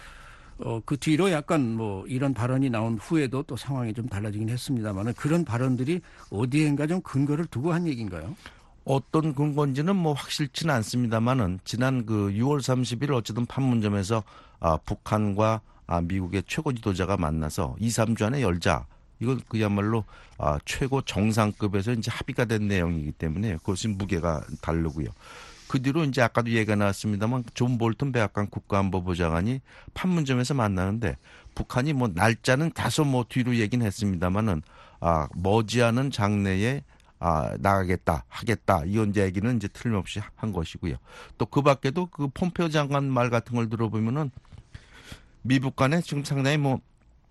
C: 어, 그 뒤로 약간 뭐 이런 발언이 나온 후에도 또 상황이 좀 달라지긴 했습니다만 그런 발언들이 어디엔가 좀 근거를 두고 한 얘기인가요?
E: 어떤 근거인지는 뭐 확실치는 않습니다만은 지난 그 유월 삼십일 어쨌든 판문점에서 아, 북한과 아, 미국의 최고 지도자가 만나서 이, 삼 주 안에 열자. 이건 그야말로 아, 최고 정상급에서 이제 합의가 된 내용이기 때문에 그것이 무게가 다르고요. 그 뒤로 이제 아까도 얘기가 나왔습니다만 존 볼턴 백악관 국가안보보좌관이 판문점에서 만나는데 북한이 뭐 날짜는 다소 뭐 뒤로 얘기는 했습니다만은 아, 머지않은 장래에 아, 나가겠다, 하겠다. 이런 얘기는 이제 틀림없이 한 것이고요. 또 그 밖에도 그 폼페오 장관 말 같은 걸 들어보면은 미북 간에 지금 상당히 뭐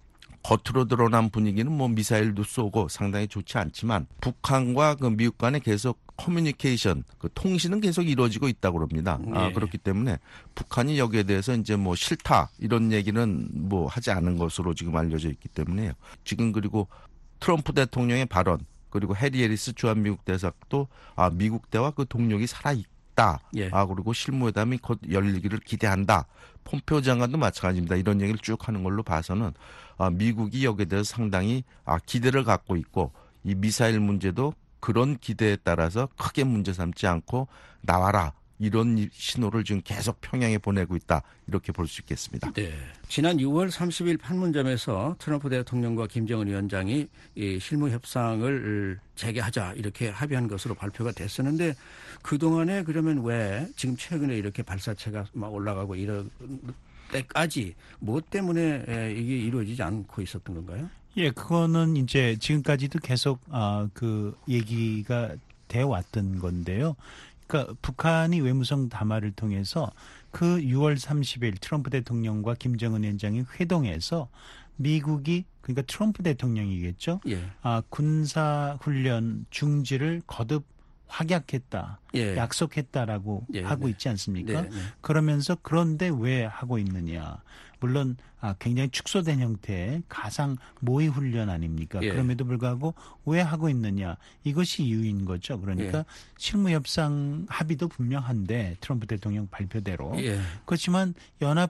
E: 겉으로 드러난 분위기는 뭐 미사일도 쏘고 상당히 좋지 않지만 북한과 그 미국 간에 계속 커뮤니케이션, 그 통신은 계속 이루어지고 있다고 그럽니다. 네. 아, 그렇기 때문에 북한이 여기에 대해서 이제 뭐 싫다 이런 얘기는 뭐 하지 않은 것으로 지금 알려져 있기 때문에요. 지금 그리고 트럼프 대통령의 발언 그리고 해리 해리스 주한미국 대사도 아, 미국 대와 그 동력이 살아있다. 예. 아, 그리고 실무회담이 곧 열리기를 기대한다. 폼페오 장관도 마찬가지입니다. 이런 얘기를 쭉 하는 걸로 봐서는 아, 미국이 여기에 대해서 상당히 아, 기대를 갖고 있고 이 미사일 문제도 그런 기대에 따라서 크게 문제 삼지 않고 나와라. 이런 신호를 지금 계속 평양에 보내고 있다. 이렇게 볼 수 있겠습니다.
C: 네. 지난 유월 삼십일 판문점에서 트럼프 대통령과 김정은 위원장이 이 실무 협상을 재개하자 이렇게 합의한 것으로 발표가 됐었는데 그동안에 그러면 왜 지금 최근에 이렇게 발사체가 막 올라가고 이럴 때까지 뭐 때문에 이게 이루어지지 않고 있었던 건가요?
D: 예, 그거는 이제 지금까지도 계속 아, 그 얘기가 돼 왔던 건데요. 그러니까 북한이 외무성 담화를 통해서 그 유월 삼십일 트럼프 대통령과 김정은 위원장이 회동해서 미국이 그러니까 트럼프 대통령이겠죠. 예. 아, 군사 훈련 중지를 거듭 확약했다, 예. 약속했다라고 예. 하고 있지 않습니까? 네, 네. 그러면서 그런데 왜 하고 있느냐? 물론 아, 굉장히 축소된 형태의 가상 모의 훈련 아닙니까? 예. 그럼에도 불구하고 왜 하고 있느냐? 이것이 이유인 거죠. 그러니까 예. 실무협상 합의도 분명한데 트럼프 대통령 발표대로 예. 그렇지만 연합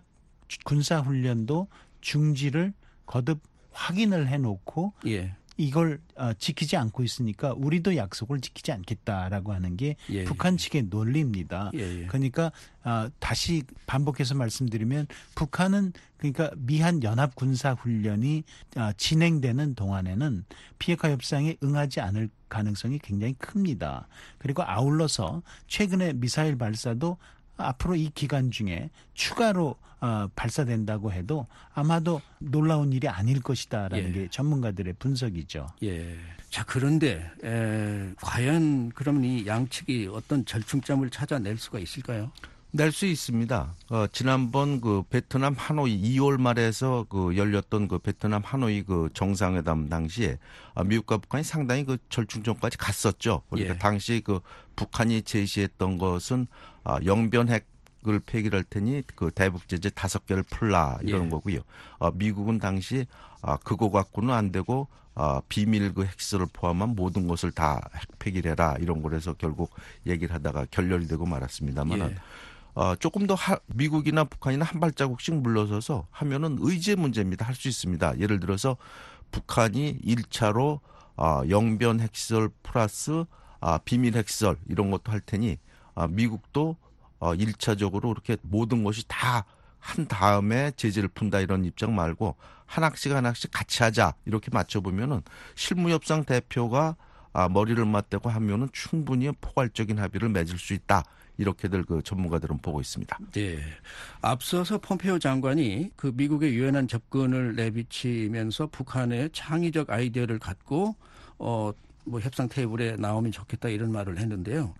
D: 군사훈련도 중지를 거듭 확인을 해놓고 예. 이걸 지키지 않고 있으니까 우리도 약속을 지키지 않겠다라고 하는 게 예, 북한 측의 논리입니다. 예, 예. 그러니까 다시 반복해서 말씀드리면 북한은 그러니까 미한 연합 군사 훈련이 진행되는 동안에는 비핵화 협상에 응하지 않을 가능성이 굉장히 큽니다. 그리고 아울러서 최근에 미사일 발사도 앞으로 이 기간 중에 추가로 어, 발사된다고 해도 아마도 놀라운 일이 아닐 것이다라는 예. 게 전문가들의 분석이죠.
C: 예. 자, 그런데 에, 과연 그러면 이 양측이 어떤 절충점을 찾아낼 수가 있을까요?
E: 낼 수 있습니다. 어, 지난번 그 베트남 하노이 이월 말에서 그 열렸던 그 베트남 하노이 그 정상회담 당시에 아, 미국과 북한이 상당히 그 절충점까지 갔었죠. 그러니까 예. 당시 그 북한이 제시했던 것은 아, 영변 핵을 폐기를 할 테니 그 대북 제재 다섯 개를 풀라 이런 예. 거고요. 아, 미국은 당시 아, 그거 갖고는 안 되고 아, 비밀 그 핵시설을 포함한 모든 것을 다 핵 폐기를 해라 이런 거라서 결국 얘기를 하다가 결렬이 되고 말았습니다만은. 예. 어, 조금 더 하, 미국이나 북한이나 한 발자국씩 물러서서 하면은 의제 문제입니다. 할 수 있습니다. 예를 들어서 북한이 일 차로 어, 영변 핵시설 플러스 어, 비밀 핵시설 이런 것도 할 테니 어, 미국도 어, 일 차적으로 이렇게 모든 것이 다 한 다음에 제재를 푼다 이런 입장 말고 하나씩 하나씩 같이 하자 이렇게 맞춰보면은 실무협상 대표가 아, 머리를 맞대고 하면은 충분히 포괄적인 합의를 맺을 수 있다. 이렇게들 그 전문가들은 보고 있습니다.
C: 네. 앞서서 폼페오 장관이 그 미국의 유연한 접근을 내비치면서 북한의 창의적 아이디어를 갖고 어, 뭐 협상 테이블에 나오면 좋겠다 이런 말을 했는데요.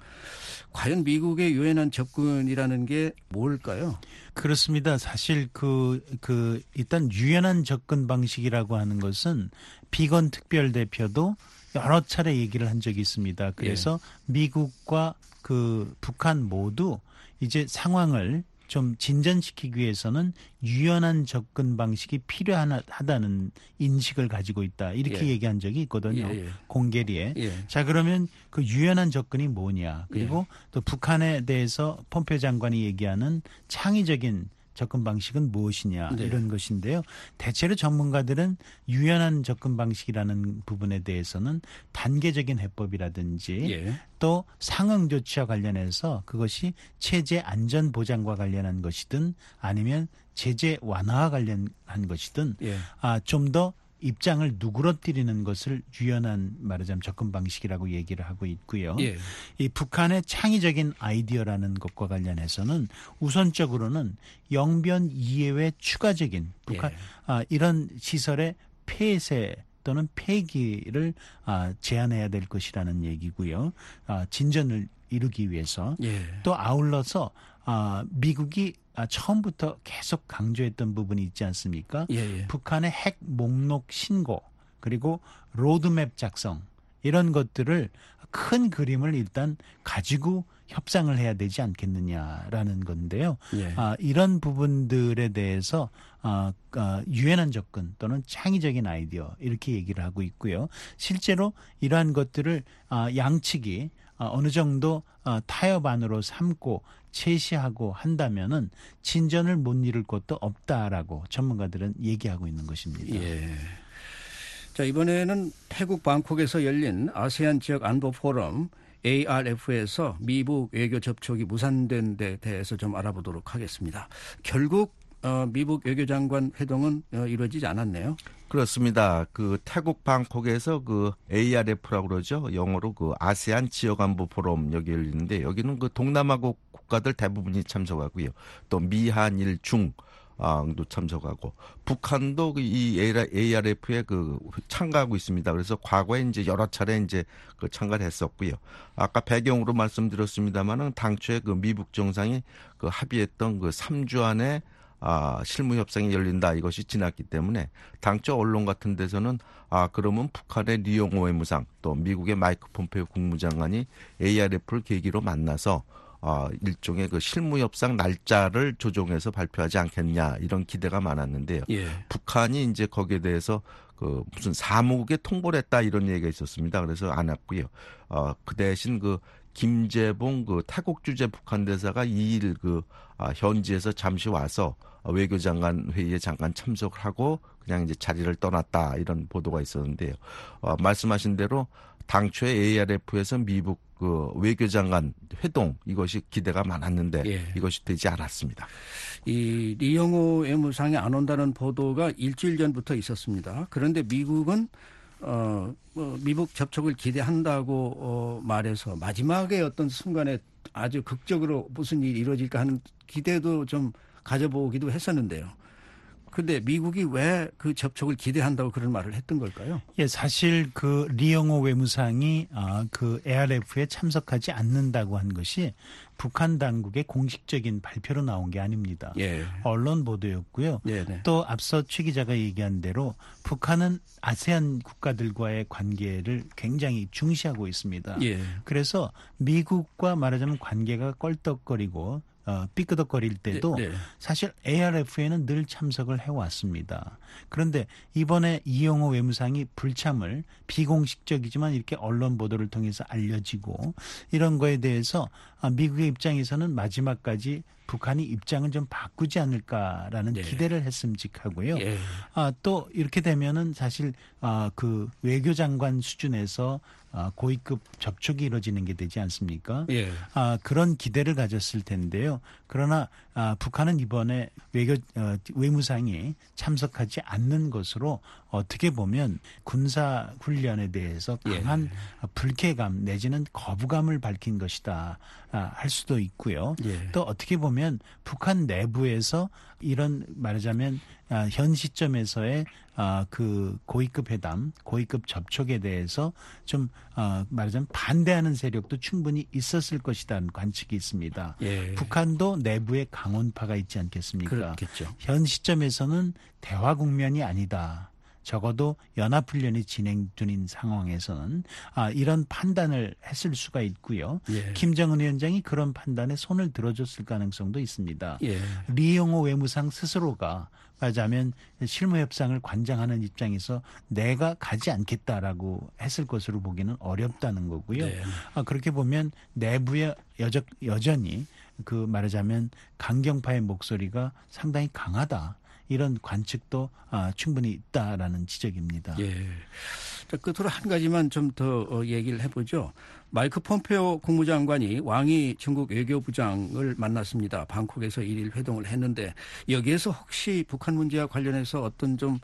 C: 과연 미국의 유연한 접근이라는 게 뭘까요?
D: 그렇습니다. 사실 그, 그, 일단 유연한 접근 방식이라고 하는 것은 비건 특별대표도 여러 차례 얘기를 한 적이 있습니다. 그래서 예. 미국과 그 북한 모두 이제 상황을 좀 진전시키기 위해서는 유연한 접근 방식이 필요하다는 인식을 가지고 있다. 이렇게 예. 얘기한 적이 있거든요. 예, 예. 공개리에. 예. 자, 그러면 그 유연한 접근이 뭐냐. 그리고 예. 또 북한에 대해서 폼페오 장관이 얘기하는 창의적인 접근 방식은 무엇이냐 네. 이런 것인데요. 대체로 전문가들은 유연한 접근 방식이라는 부분에 대해서는 단계적인 해법이라든지 예. 또 상응 조치와 관련해서 그것이 체제 안전 보장과 관련한 것이든 아니면 제재 완화와 관련한 것이든 예. 아, 좀 더 입장을 누그러뜨리는 것을 유연한 말하자면 접근 방식이라고 얘기를 하고 있고요. 예. 이 북한의 창의적인 아이디어라는 것과 관련해서는 우선적으로는 영변 이외의 추가적인 북한 예. 아, 이런 시설의 폐쇄 또는 폐기를 아, 제한해야 될 것이라는 얘기고요. 아, 진전을 이루기 위해서
C: 예.
D: 또 아울러서 아, 미국이 아, 처음부터 계속 강조했던 부분이 있지 않습니까?
C: 예, 예.
D: 북한의 핵 목록 신고 그리고 로드맵 작성 이런 것들을 큰 그림을 일단 가지고 협상을 해야 되지 않겠느냐라는 건데요.
C: 예.
D: 아, 이런 부분들에 대해서 아, 아, 유연한 접근 또는 창의적인 아이디어 이렇게 얘기를 하고 있고요. 실제로 이러한 것들을 아, 양측이 아, 어느 정도 아, 타협 안으로 삼고 제시하고 한다면은 진전을 못 이룰 것도 없다라고 전문가들은 얘기하고 있는 것입니다.
C: 예. 자, 이번에는 태국 방콕에서 열린 아세안 지역 안보 포럼 에이알에프에서 미국 외교 접촉이 무산된 데 대해서 좀 알아보도록 하겠습니다. 결국 어, 미국 외교장관 회동은 어, 이루어지지 않았네요.
E: 그렇습니다. 그 태국 방콕에서 그 에이알에프라고 그러죠. 영어로 그 아세안 지역 안보 포럼 여기 열리는데 여기는 그 동남아국 국가들 대부분이 참석하고요. 또 미한일 중 도 참석하고 북한도 이 에이알에프에 그 참가하고 있습니다. 그래서 과거에 이제 여러 차례 이제 그 참가를 했었고요. 아까 배경으로 말씀드렸습니다만은 당초에 그 미북 정상이 그 합의했던 그 삼 주 안에 아, 실무 협상이 열린다 이것이 지났기 때문에 당초 언론 같은 데서는 아 그러면 북한의 리용호 외무상 또 미국의 마이크 폼페이오 국무장관이 에이알에프를 계기로 만나서 어, 일종의 그 실무 협상 날짜를 조정해서 발표하지 않겠냐 이런 기대가 많았는데요.
C: 예.
E: 북한이 이제 거기에 대해서 그 무슨 사무국에 통보를 했다 이런 얘기가 있었습니다. 그래서 안 왔고요. 어, 그 대신 그 김재봉 그 태국 주재 북한 대사가 이 일 그 아, 현지에서 잠시 와서 외교장관 회의에 잠깐 참석을 하고 그냥 이제 자리를 떠났다 이런 보도가 있었는데요. 어, 말씀하신 대로 당초에 에이알에프에서 미국 그 외교장관 회동 이것이 기대가 많았는데
C: 예.
E: 이것이 되지 않았습니다.
C: 이 리영호 외무상이 안 온다는 보도가 일주일 전부터 있었습니다. 그런데 미국은 어, 뭐 미국 접촉을 기대한다고 어, 말해서 마지막에 어떤 순간에 아주 극적으로 무슨 일이 이루어질까 하는 기대도 좀 가져보기도 했었는데요. 그런데 미국이 왜 그 접촉을 기대한다고 그런 말을 했던 걸까요?
D: 예, 사실 그 리영호 외무상이 아, 그 에이알에프에 참석하지 않는다고 한 것이 북한 당국의 공식적인 발표로 나온 게 아닙니다.
C: 예.
D: 언론 보도였고요.
C: 네네.
D: 또 앞서 최 기자가 얘기한 대로 북한은 아세안 국가들과의 관계를 굉장히 중시하고 있습니다.
C: 예.
D: 그래서 미국과 말하자면 관계가 껄떡거리고 어, 삐끄덕거릴 때도
C: 네, 네.
D: 사실 에이알에프에는 늘 참석을 해왔습니다. 그런데 이번에 이영호 외무상이 불참을 비공식적이지만 이렇게 언론 보도를 통해서 알려지고 이런 거에 대해서 미국의 입장에서는 마지막까지 북한이 입장을 좀 바꾸지 않을까라는
C: 네.
D: 기대를 했음직하고요.
C: 예.
D: 아, 또 이렇게 되면은 사실 아, 그 외교장관 수준에서 아, 고위급 접촉이 이루어지는 게 되지 않습니까?
C: 예.
D: 아, 그런 기대를 가졌을 텐데요. 그러나 아, 북한은 이번에 외교 어, 외무상이 참석하지 않는 것으로 어떻게 보면 군사 훈련에 대해서 강한
C: 예.
D: 불쾌감 내지는 거부감을 밝힌 것이다 아, 할 수도 있고요.
C: 예.
D: 또 어떻게 보면 북한 내부에서 이런 말하자면 아, 현 시점에서의 아, 그 고위급 회담, 고위급 접촉에 대해서 좀 아, 말하자면 반대하는 세력도 충분히 있었을 것이라는 관측이 있습니다.
C: 예.
D: 북한도 내부에 강원파가 있지 않겠습니까?
C: 그렇겠죠.
D: 현 시점에서는 대화 국면이 아니다. 적어도 연합훈련이 진행 중인 상황에서는 아, 이런 판단을 했을 수가 있고요.
C: 예.
D: 김정은 위원장이 그런 판단에 손을 들어줬을 가능성도 있습니다.
C: 예.
D: 리용호 외무상 스스로가 말하자면 실무협상을 관장하는 입장에서 내가 가지 않겠다라고 했을 것으로 보기는 어렵다는 거고요.
C: 네.
D: 아, 그렇게 보면 내부에 여저, 여전히 그 말하자면 강경파의 목소리가 상당히 강하다. 이런 관측도 아, 충분히 있다라는 지적입니다.
C: 예. 자, 끝으로 한 가지만 좀 더 얘기를 해보죠. 마이크 폼페오 국무장관이 왕이 중국 외교부장을 만났습니다. 방콕에서 일일 회동을 했는데 여기에서 혹시 북한 문제와 관련해서 어떤 좀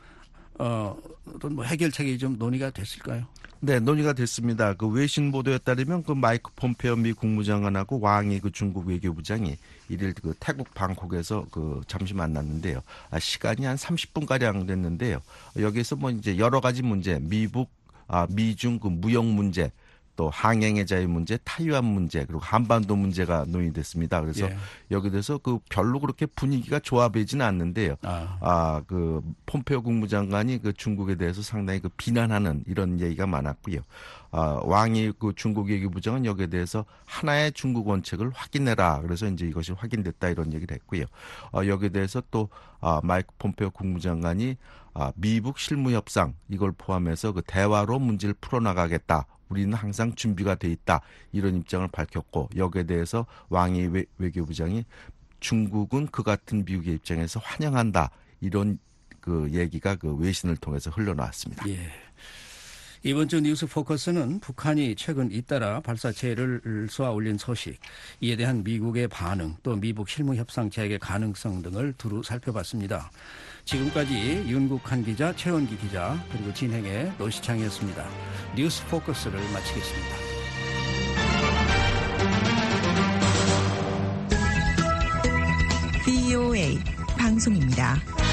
C: 어, 어떤 뭐 해결책이 좀 논의가 됐을까요?
E: 네, 논의가 됐습니다. 그 외신 보도에 따르면 그 마이크 폼페오 미 국무장관하고 왕이 그 중국 외교부장이 일일 그 태국 방콕에서 그 잠시 만났는데요. 아, 시간이 한 삼십 분 가량 됐는데요. 여기에서 뭐 이제 여러 가지 문제, 미북, 아, 미중 그 무역 문제, 또 항행의 자유 문제, 타이완 문제, 그리고 한반도 문제가 논의됐습니다. 그래서
C: 예.
E: 여기 대해서 그 별로 그렇게 분위기가 좋아 보이지는 않는데요.
C: 아.
E: 아, 그 폼페오 국무장관이 그 중국에 대해서 상당히 그 비난하는 이런 얘기가 많았고요. 아, 왕이 그 중국 외교부장은 여기에 대해서 하나의 중국 원칙을 확인해라. 그래서 이제 이것이 확인됐다 이런 얘기를 했고요. 어, 여기에 대해서 또 아, 마이크 폼페오 국무장관이 아, 미북 실무 협상 이걸 포함해서 그 대화로 문제를 풀어나가겠다. 우리는 항상 준비가 돼 있다. 이런 입장을 밝혔고 여기에 대해서 왕이 외, 외교부장이 중국은 그 같은 미국의 입장에서 환영한다. 이런 그 얘기가 그 외신을 통해서 흘러나왔습니다.
C: 예. 이번 주 뉴스 포커스는 북한이 최근 잇따라 발사체를 쏘아 올린 소식, 이에 대한 미국의 반응, 또 미북 실무 협상 재개 가능성 등을 두루 살펴봤습니다. 지금까지 윤국한 기자, 최원기 기자, 그리고 진행의 노시창이었습니다. 뉴스 포커스를 마치겠습니다.
I: 브이오에이 방송입니다.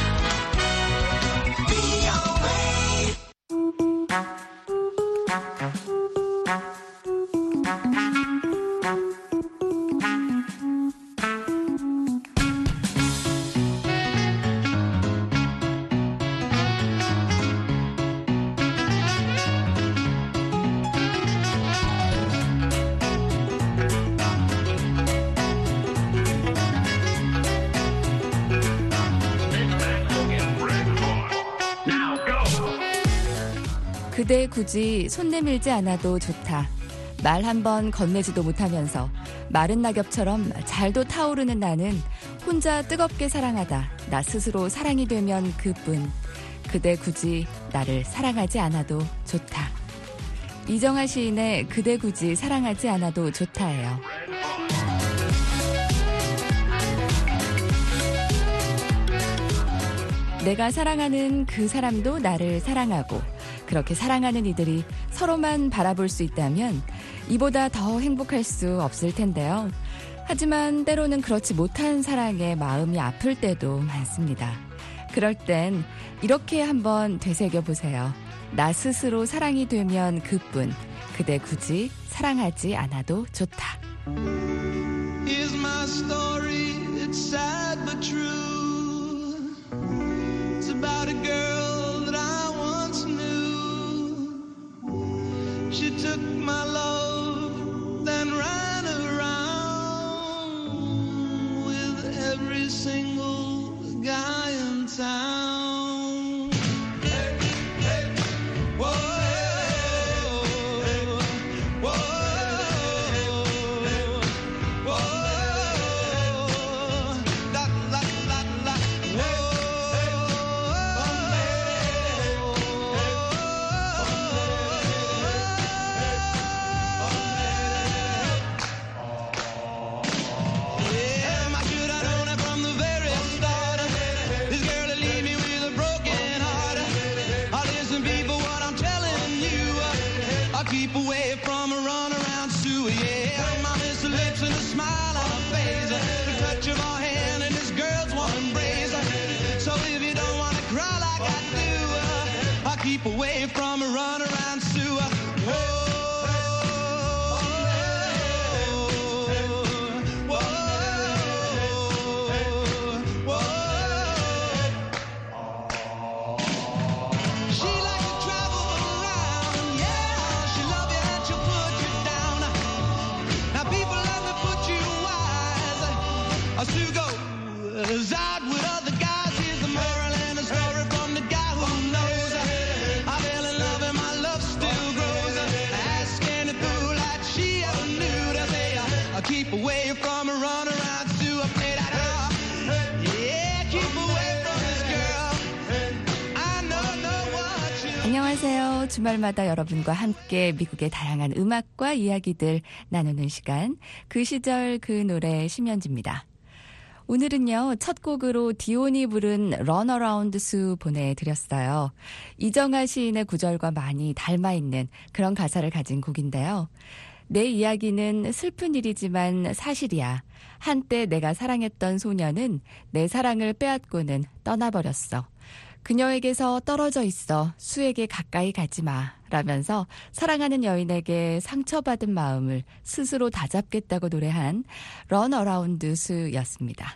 J: 그대 굳이 손 내밀지 않아도 좋다. 말 한 번 건네지도 못하면서 마른 낙엽처럼 잘도 타오르는 나는 혼자 뜨겁게 사랑하다. 나 스스로 사랑이 되면 그뿐. 그대 굳이 나를 사랑하지 않아도 좋다. 이정아 시인의 그대 굳이 사랑하지 않아도 좋다예요. 내가 사랑하는 그 사람도 나를 사랑하고 그렇게 사랑하는 이들이 서로만 바라볼 수 있다면 이보다 더 행복할 수 없을 텐데요. 하지만 때로는 그렇지 못한 사랑에 마음이 아플 때도 많습니다. 그럴 땐 이렇게 한번 되새겨보세요. 나 스스로 사랑이 되면 그뿐. 그대 굳이 사랑하지 않아도 좋다.
K: Here's my story, it's sad but true. It's about a girl that I once knew. She took my love, then ran around with every single guy in town. Hey, hey, whoa, whoa, whoa, la, la, la, la, whoa. Yeah, my should I known it from the very start. This girl will leave me with a broken heart. Oh, listen, people, what I'm telling you, I'll keep away from a run around Sue. Yeah, I miss her lips and a smile on her face, the touch of her hand and this girl's one embrace. So if you don't want to cry like I do, I'll keep away from a run around Sue. Whoa. She likes to travel around, yeah. She love you and she'll put you down. Now people let me put you wise. Sue goes out with other guys. Here's the moral and a story from the guy who knows. I fell in love and my love still grows. Ask any fool that she ever knew to say, I keep away from a run around Sue. I play that out. Yeah, keep away from this girl. I know, know what you.
J: 안녕하세요. 주말마다 여러분과 함께 미국의 다양한 음악과 이야기들 나누는 시간. 그 시절 그 노래 심연지입니다. 오늘은요, 첫 곡으로 디온이 부른 Run Around Sue 보내드렸어요. 이정아 시인의 구절과 많이 닮아있는 그런 가사를 가진 곡인데요. 내 이야기는 슬픈 일이지만 사실이야. 한때 내가 사랑했던 소녀는 내 사랑을 빼앗고는 떠나버렸어. 그녀에게서 떨어져 있어 수에게 가까이 가지 마 라면서 사랑하는 여인에게 상처받은 마음을 스스로 다잡겠다고 노래한 런 어라운드 수였습니다.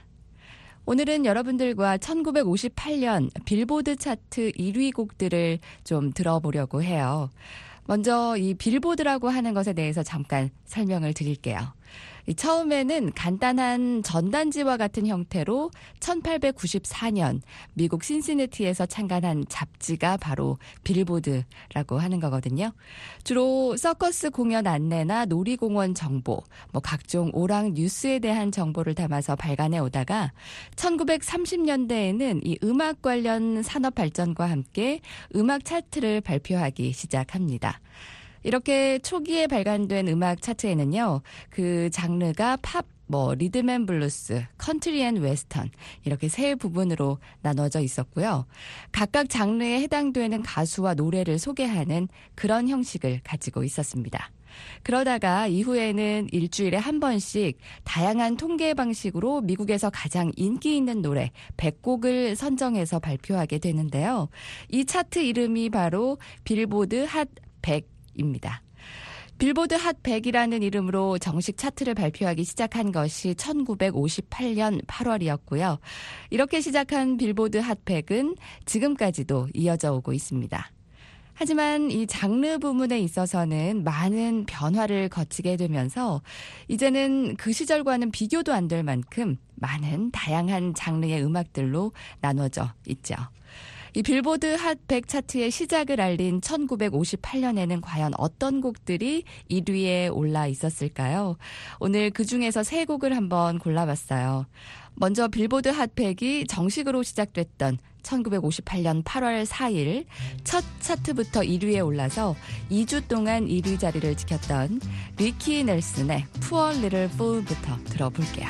J: 오늘은 여러분들과 천구백오십팔 년 빌보드 차트 일 위 곡들을 좀 들어보려고 해요. 먼저 이 빌보드라고 하는 것에 대해서 잠깐 설명을 드릴게요. 처음에는 간단한 전단지와 같은 형태로 천팔백구십사 년 미국 신시내티에서 창간한 잡지가 바로 빌보드라고 하는 거거든요. 주로 서커스 공연 안내나 놀이공원 정보, 뭐 각종 오락 뉴스에 대한 정보를 담아서 발간해 오다가 천구백삼십 년대에는 이 음악 관련 산업 발전과 함께 음악 차트를 발표하기 시작합니다. 이렇게 초기에 발간된 음악 차트에는요, 그 장르가 팝, 뭐 리듬 앤 블루스, 컨트리 앤 웨스턴 이렇게 세 부분으로 나눠져 있었고요. 각각 장르에 해당되는 가수와 노래를 소개하는 그런 형식을 가지고 있었습니다. 그러다가 이후에는 일주일에 한 번씩 다양한 통계 방식으로 미국에서 가장 인기 있는 노래 백 곡을 선정해서 발표하게 되는데요. 이 차트 이름이 바로 빌보드 핫 백입니다. 빌보드 핫 백이라는 이름으로 정식 차트를 발표하기 시작한 것이 천구백오십팔 년 팔월이었고요. 이렇게 시작한 빌보드 핫 백은 지금까지도 이어져 오고 있습니다. 하지만 이 장르 부문에 있어서는 많은 변화를 거치게 되면서 이제는 그 시절과는 비교도 안 될 만큼 많은 다양한 장르의 음악들로 나눠져 있죠. 이 빌보드 핫 백 차트의 시작을 알린 천구백오십팔 년에는 과연 어떤 곡들이 일 위에 올라 있었을까요? 오늘 그중에서 세 곡을 한번 골라봤어요. 먼저 빌보드 핫 백이 정식으로 시작됐던 천구백오십팔 년 팔월 사일 첫 차트부터 일 위에 올라서 이 주 동안 일 위 자리를 지켰던 리키 넬슨의 Poor Little Fool부터 들어볼게요.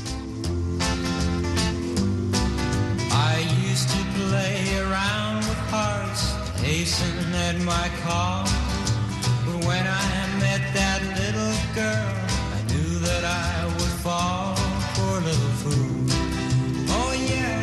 K: I used to play around with hearts, hasten at my call. But when I met that little girl, I knew that I would fall. Poor little fool. Oh yeah,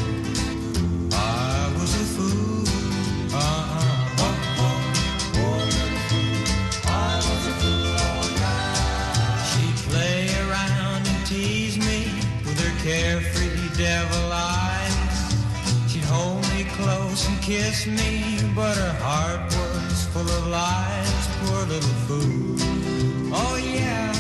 K: I was a fool. Uh-huh. Oh, oh. Poor little fool. I was a fool. Oh yeah. She'd play around and tease me with her carefree devil eyes. Hold me close and kiss me, but her heart was full of lies. Poor little fool. Oh yeah,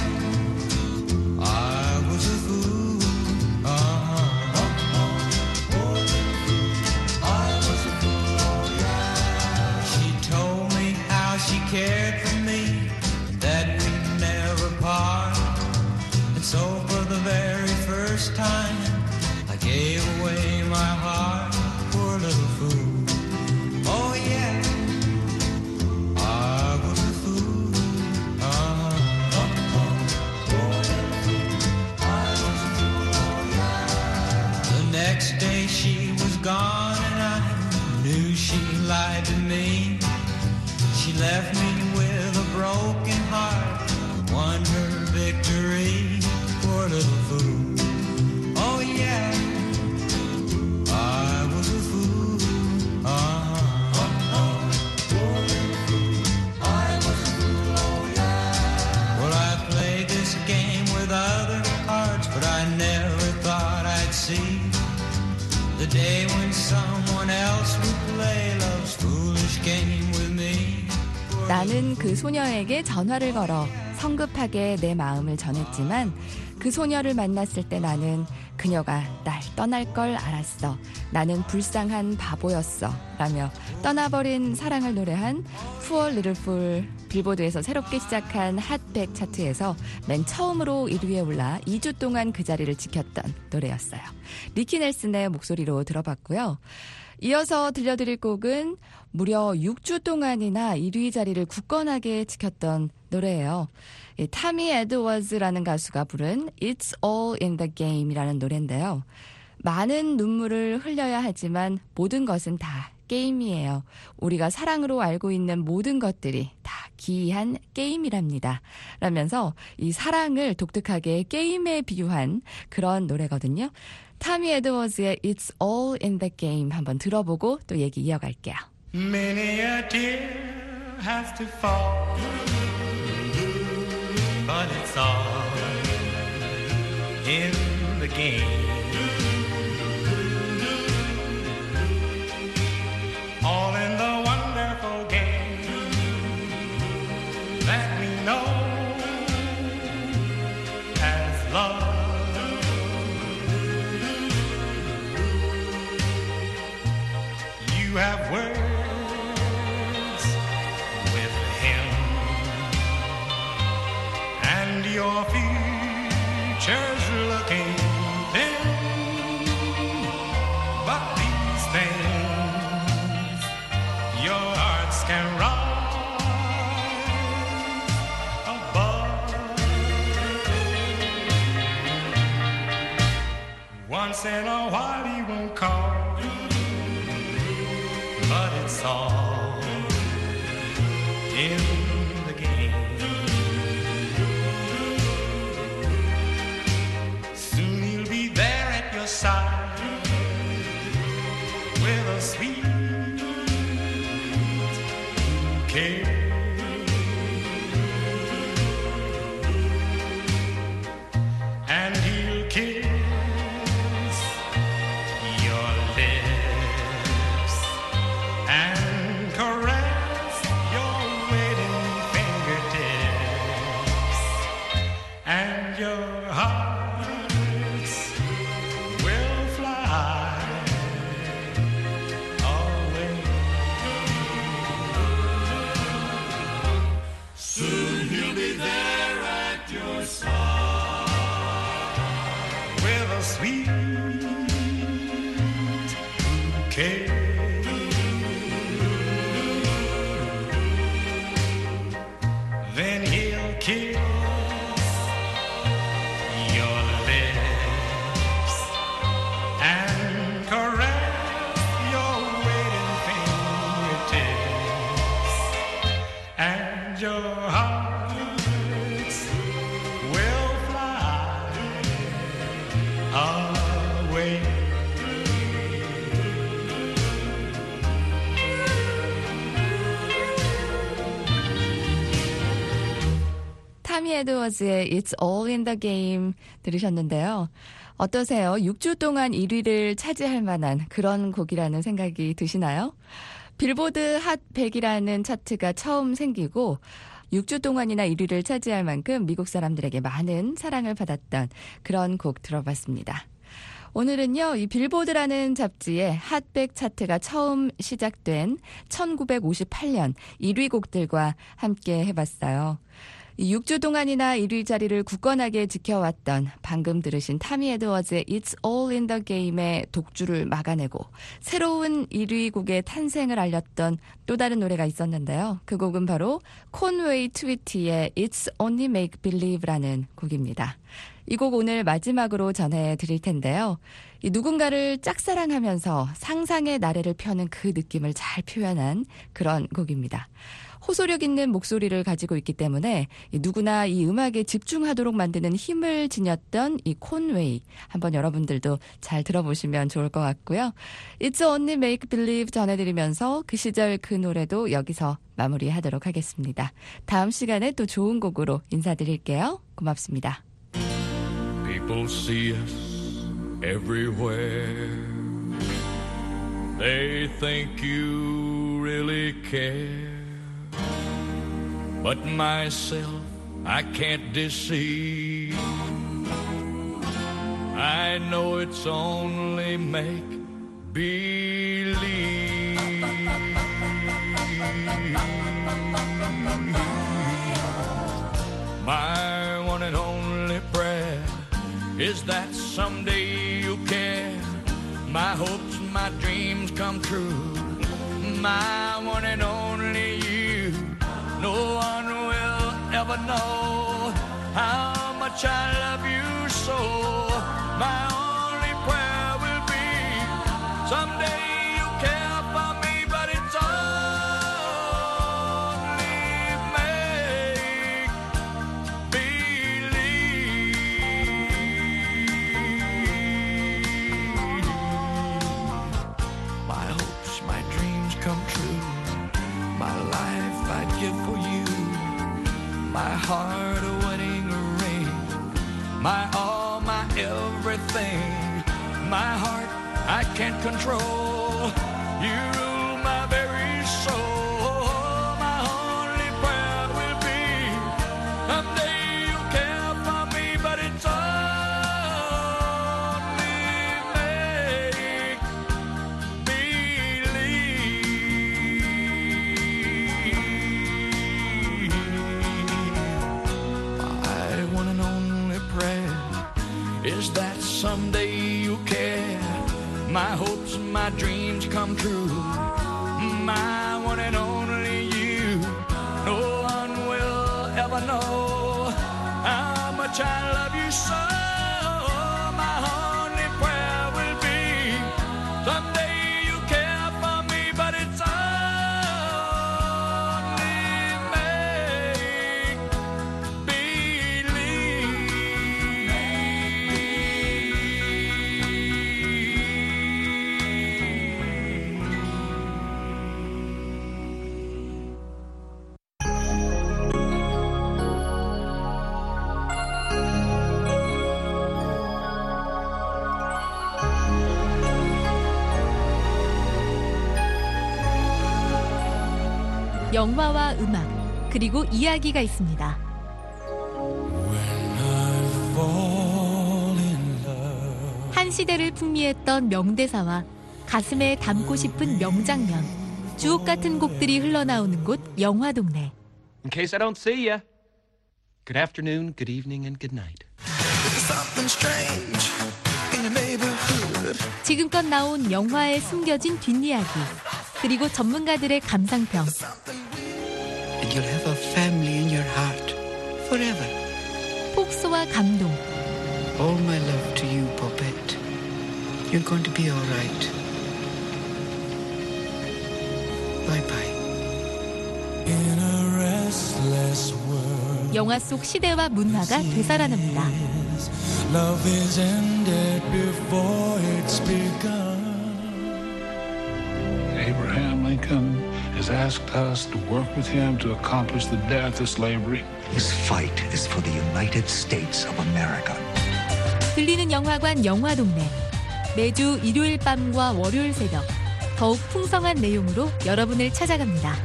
K: I was a fool. Uh-huh. Oh, oh. Poor little fool. I was a fool. Oh yeah. She told me how she cared for me, and that we'd never part. And so for the very first time, I gave away my heart. Poor little fool. Oh yeah, I was a fool. Uh-huh. Oh, oh. Poor little fool. I was a fool. Oh yeah. The next day she was gone and I knew she lied to me. She left me with a broken heart, won her victory. Poor little fool. Oh yeah, I was a fool. Uh-huh. Oh, oh. Poor little fool. I was a fool. Oh yeah. Well, I played this game with other hearts, but I never thought I'd see the day when someone else would play love's foolish game with me.
J: 나는 그 소녀에게 전화를 걸어 성급하게 내 마음을 전했지만 그 소녀를 만났을 때 나는 그녀가 날 떠날 걸 알았어. 나는 불쌍한 바보였어. 라며 떠나버린 사랑을 노래한 Poor Little Fool. 빌보드에서 새롭게 시작한 핫백 차트에서 맨 처음으로 일 위에 올라 이 주 동안 그 자리를 지켰던 노래였어요. 리키 넬슨의 목소리로 들어봤고요. 이어서 들려드릴 곡은 무려 육 주 동안이나 일 위 자리를 굳건하게 지켰던 노래예요. 타미 에드워즈라는 가수가 부른 It's All in the Game이라는 노래인데요. 많은 눈물을 흘려야 하지만 모든 것은 다 게임이에요. 우리가 사랑으로 알고 있는 모든 것들이 다 기이한 게임이랍니다. 라면서 이 사랑을 독특하게 게임에 비유한 그런 노래거든요. 타미 에드워즈의 It's All in the Game 한번 들어보고 또 얘기 이어갈게요.
K: Many a tear has to fall, but it's all in the game. All in the wonderful game that we know as love. You have words with him, and your future's looking thin. But these things your hearts can rise above. Once in a while he won't call, but it's all in the game. Soon he'll be there at your side with a sweet bouquet. And he'll kiss your lips and caress your waiting fingertips, and your hearts will fly away. Soon he'll be there at your side with a sweet bouquet. Then he'll kiss your lips and caress your waiting fingertips, and your hearts will fly away.
J: 타미 에드워즈의 It's All in the Game 들으셨는데요. 어떠세요? 육 주 동안 일 위를 차지할 만한 그런 곡이라는 생각이 드시나요? 빌보드 핫 백이라는 차트가 처음 생기고 육 주 동안이나 일 위를 차지할 만큼 미국 사람들에게 많은 사랑을 받았던 그런 곡 들어봤습니다. 오늘은요, 이 빌보드라는 잡지의 핫백 차트가 처음 시작된 천구백오십팔 년 일 위 곡들과 함께 해봤어요. 육 주 동안이나 일 위 자리를 굳건하게 지켜왔던 방금 들으신 타미 에드워즈의 It's All in the Game의 독주를 막아내고 새로운 일 위 곡의 탄생을 알렸던 또 다른 노래가 있었는데요. 그 곡은 바로 콘웨이 트위티의 It's Only Make Believe라는 곡입니다. 이 곡 오늘 마지막으로 전해드릴 텐데요. 이 누군가를 짝사랑하면서 상상의 나래를 펴는 그 느낌을 잘 표현한 그런 곡입니다. 호소력 있는 목소리를 가지고 있기 때문에 누구나 이 음악에 집중하도록 만드는 힘을 지녔던 이 콘웨이 한번 여러분들도 잘 들어보시면 좋을 것 같고요. It's Only Make Believe 전해드리면서 그 시절 그 노래도 여기서 마무리하도록 하겠습니다. 다음 시간에 또 좋은 곡으로 인사드릴게요. 고맙습니다.
L: People see us everywhere. They think you really care. But myself, I can't deceive. I know it's only make believe. My one and only prayer is that someday you'll care. My hopes, my dreams come true. My one and only you. No one will ever know how much I love you so. My only prayer will be someday you'll care for me, but it's only me. everything. My heart I can't control. You rule my very soul. My only prayer will be someday you'll care for me, but it's only make believe. My one and only prayer is that someday you'll care. My hopes, my dreams come true. My one and only you. No one will ever know how much I love you so. My only prayer will be someday you care for me, but it's only make
M: 영화와 음악, 그리고 이야기가 있습니다. 한 시대를 풍미했던 명대사와 가슴에 담고 싶은 명장면, 주옥 같은 곡들이 흘러나오는 곳 영화동네.
N: In case I don't see ya. Good afternoon, good evening, and good night.
M: 지금껏 나온 영화에 숨겨진 뒷이야기, 그리고 전문가들의 감상평.
O: And you'll have a family in your heart forever.
M: 폭소와 감동.
O: All my love to you, Poppet. You're going to be all right. Bye bye.
K: In a restless world,
M: 영화 속 시대와 문화가 되살아납니다.
K: love is ended before it's begun.
P: Abraham Lincoln has asked us to work with him to accomplish the death of slavery.
Q: This fight is for the United States of America.
M: 들리는 영화관 영화동네. 매주 일요일 밤과 월요일 새벽 더욱 풍성한 내용으로 여러분을 찾아갑니다.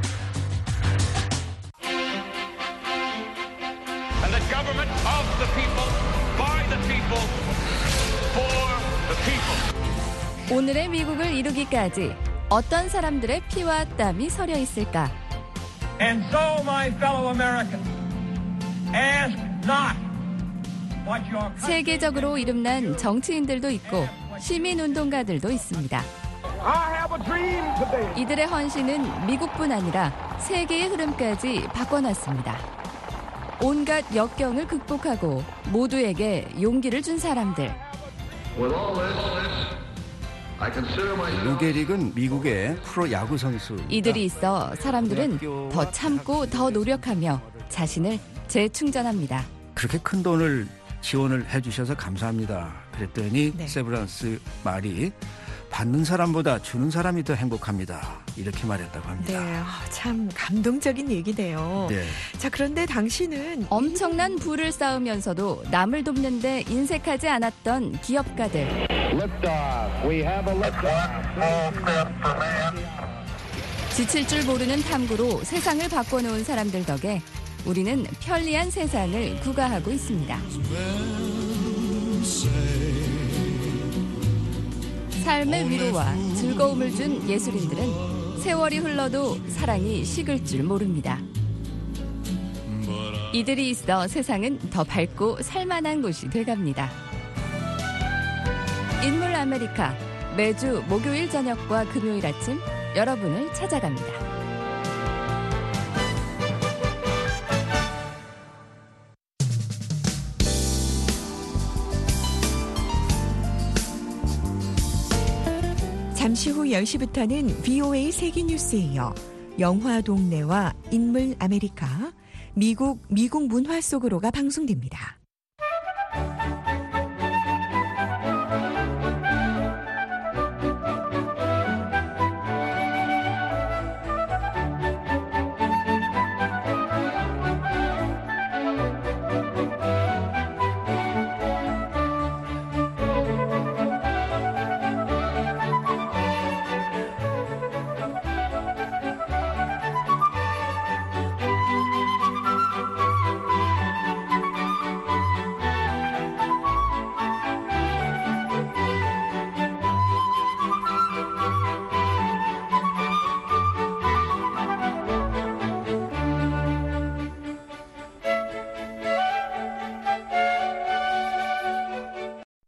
L: And the government of the people, by the people, for the people.
J: 오늘의 미국을 이루기까지 어떤 사람들의 피와 땀이 서려 있을까?
R: And so, my fellow Americans, ask not what your
J: 세계적으로 이름난 정치인들도 있고 시민운동가들도 있습니다.
R: I have a dream today.
J: 이들의 헌신은 미국뿐 아니라 세계의 흐름까지 바꿔놨습니다. 온갖 역경을 극복하고 모두에게 용기를 준 사람들.
C: 루게릭은 미국의 프로 야구 선수.
J: 이들이 있어 사람들은 더 참고 더 노력하며 자신을 재충전합니다.
C: 그렇게 큰 돈을 지원을 해주셔서 감사합니다. 그랬더니
A: 네.
C: 세브란스 말이 받는 사람보다 주는 사람이 더 행복합니다. 이렇게 말했다고 합니다.
A: 네, 아, 참 감동적인 얘기네요.
C: 네.
A: 자, 그런데 당신은
J: 엄청난 부를 쌓으면서도 남을 돕는데 인색하지 않았던 기업가들. 지칠 줄 모르는 탐구로 세상을 바꿔놓은 사람들 덕에 우리는 편리한 세상을 구가하고 있습니다. 삶의 위로와 즐거움을 준 예술인들은 세월이 흘러도 사랑이 식을 줄 모릅니다. 이들이 있어 세상은 더 밝고 살만한 곳이 돼갑니다. 인물 아메리카, 매주 목요일 저녁과 금요일 아침 여러분을 찾아갑니다.
A: 잠시 후 열 시부터는 브이오에이 세계뉴스에 이어 영화 동네와 인물 아메리카, 미국 미국 문화 속으로가 방송됩니다.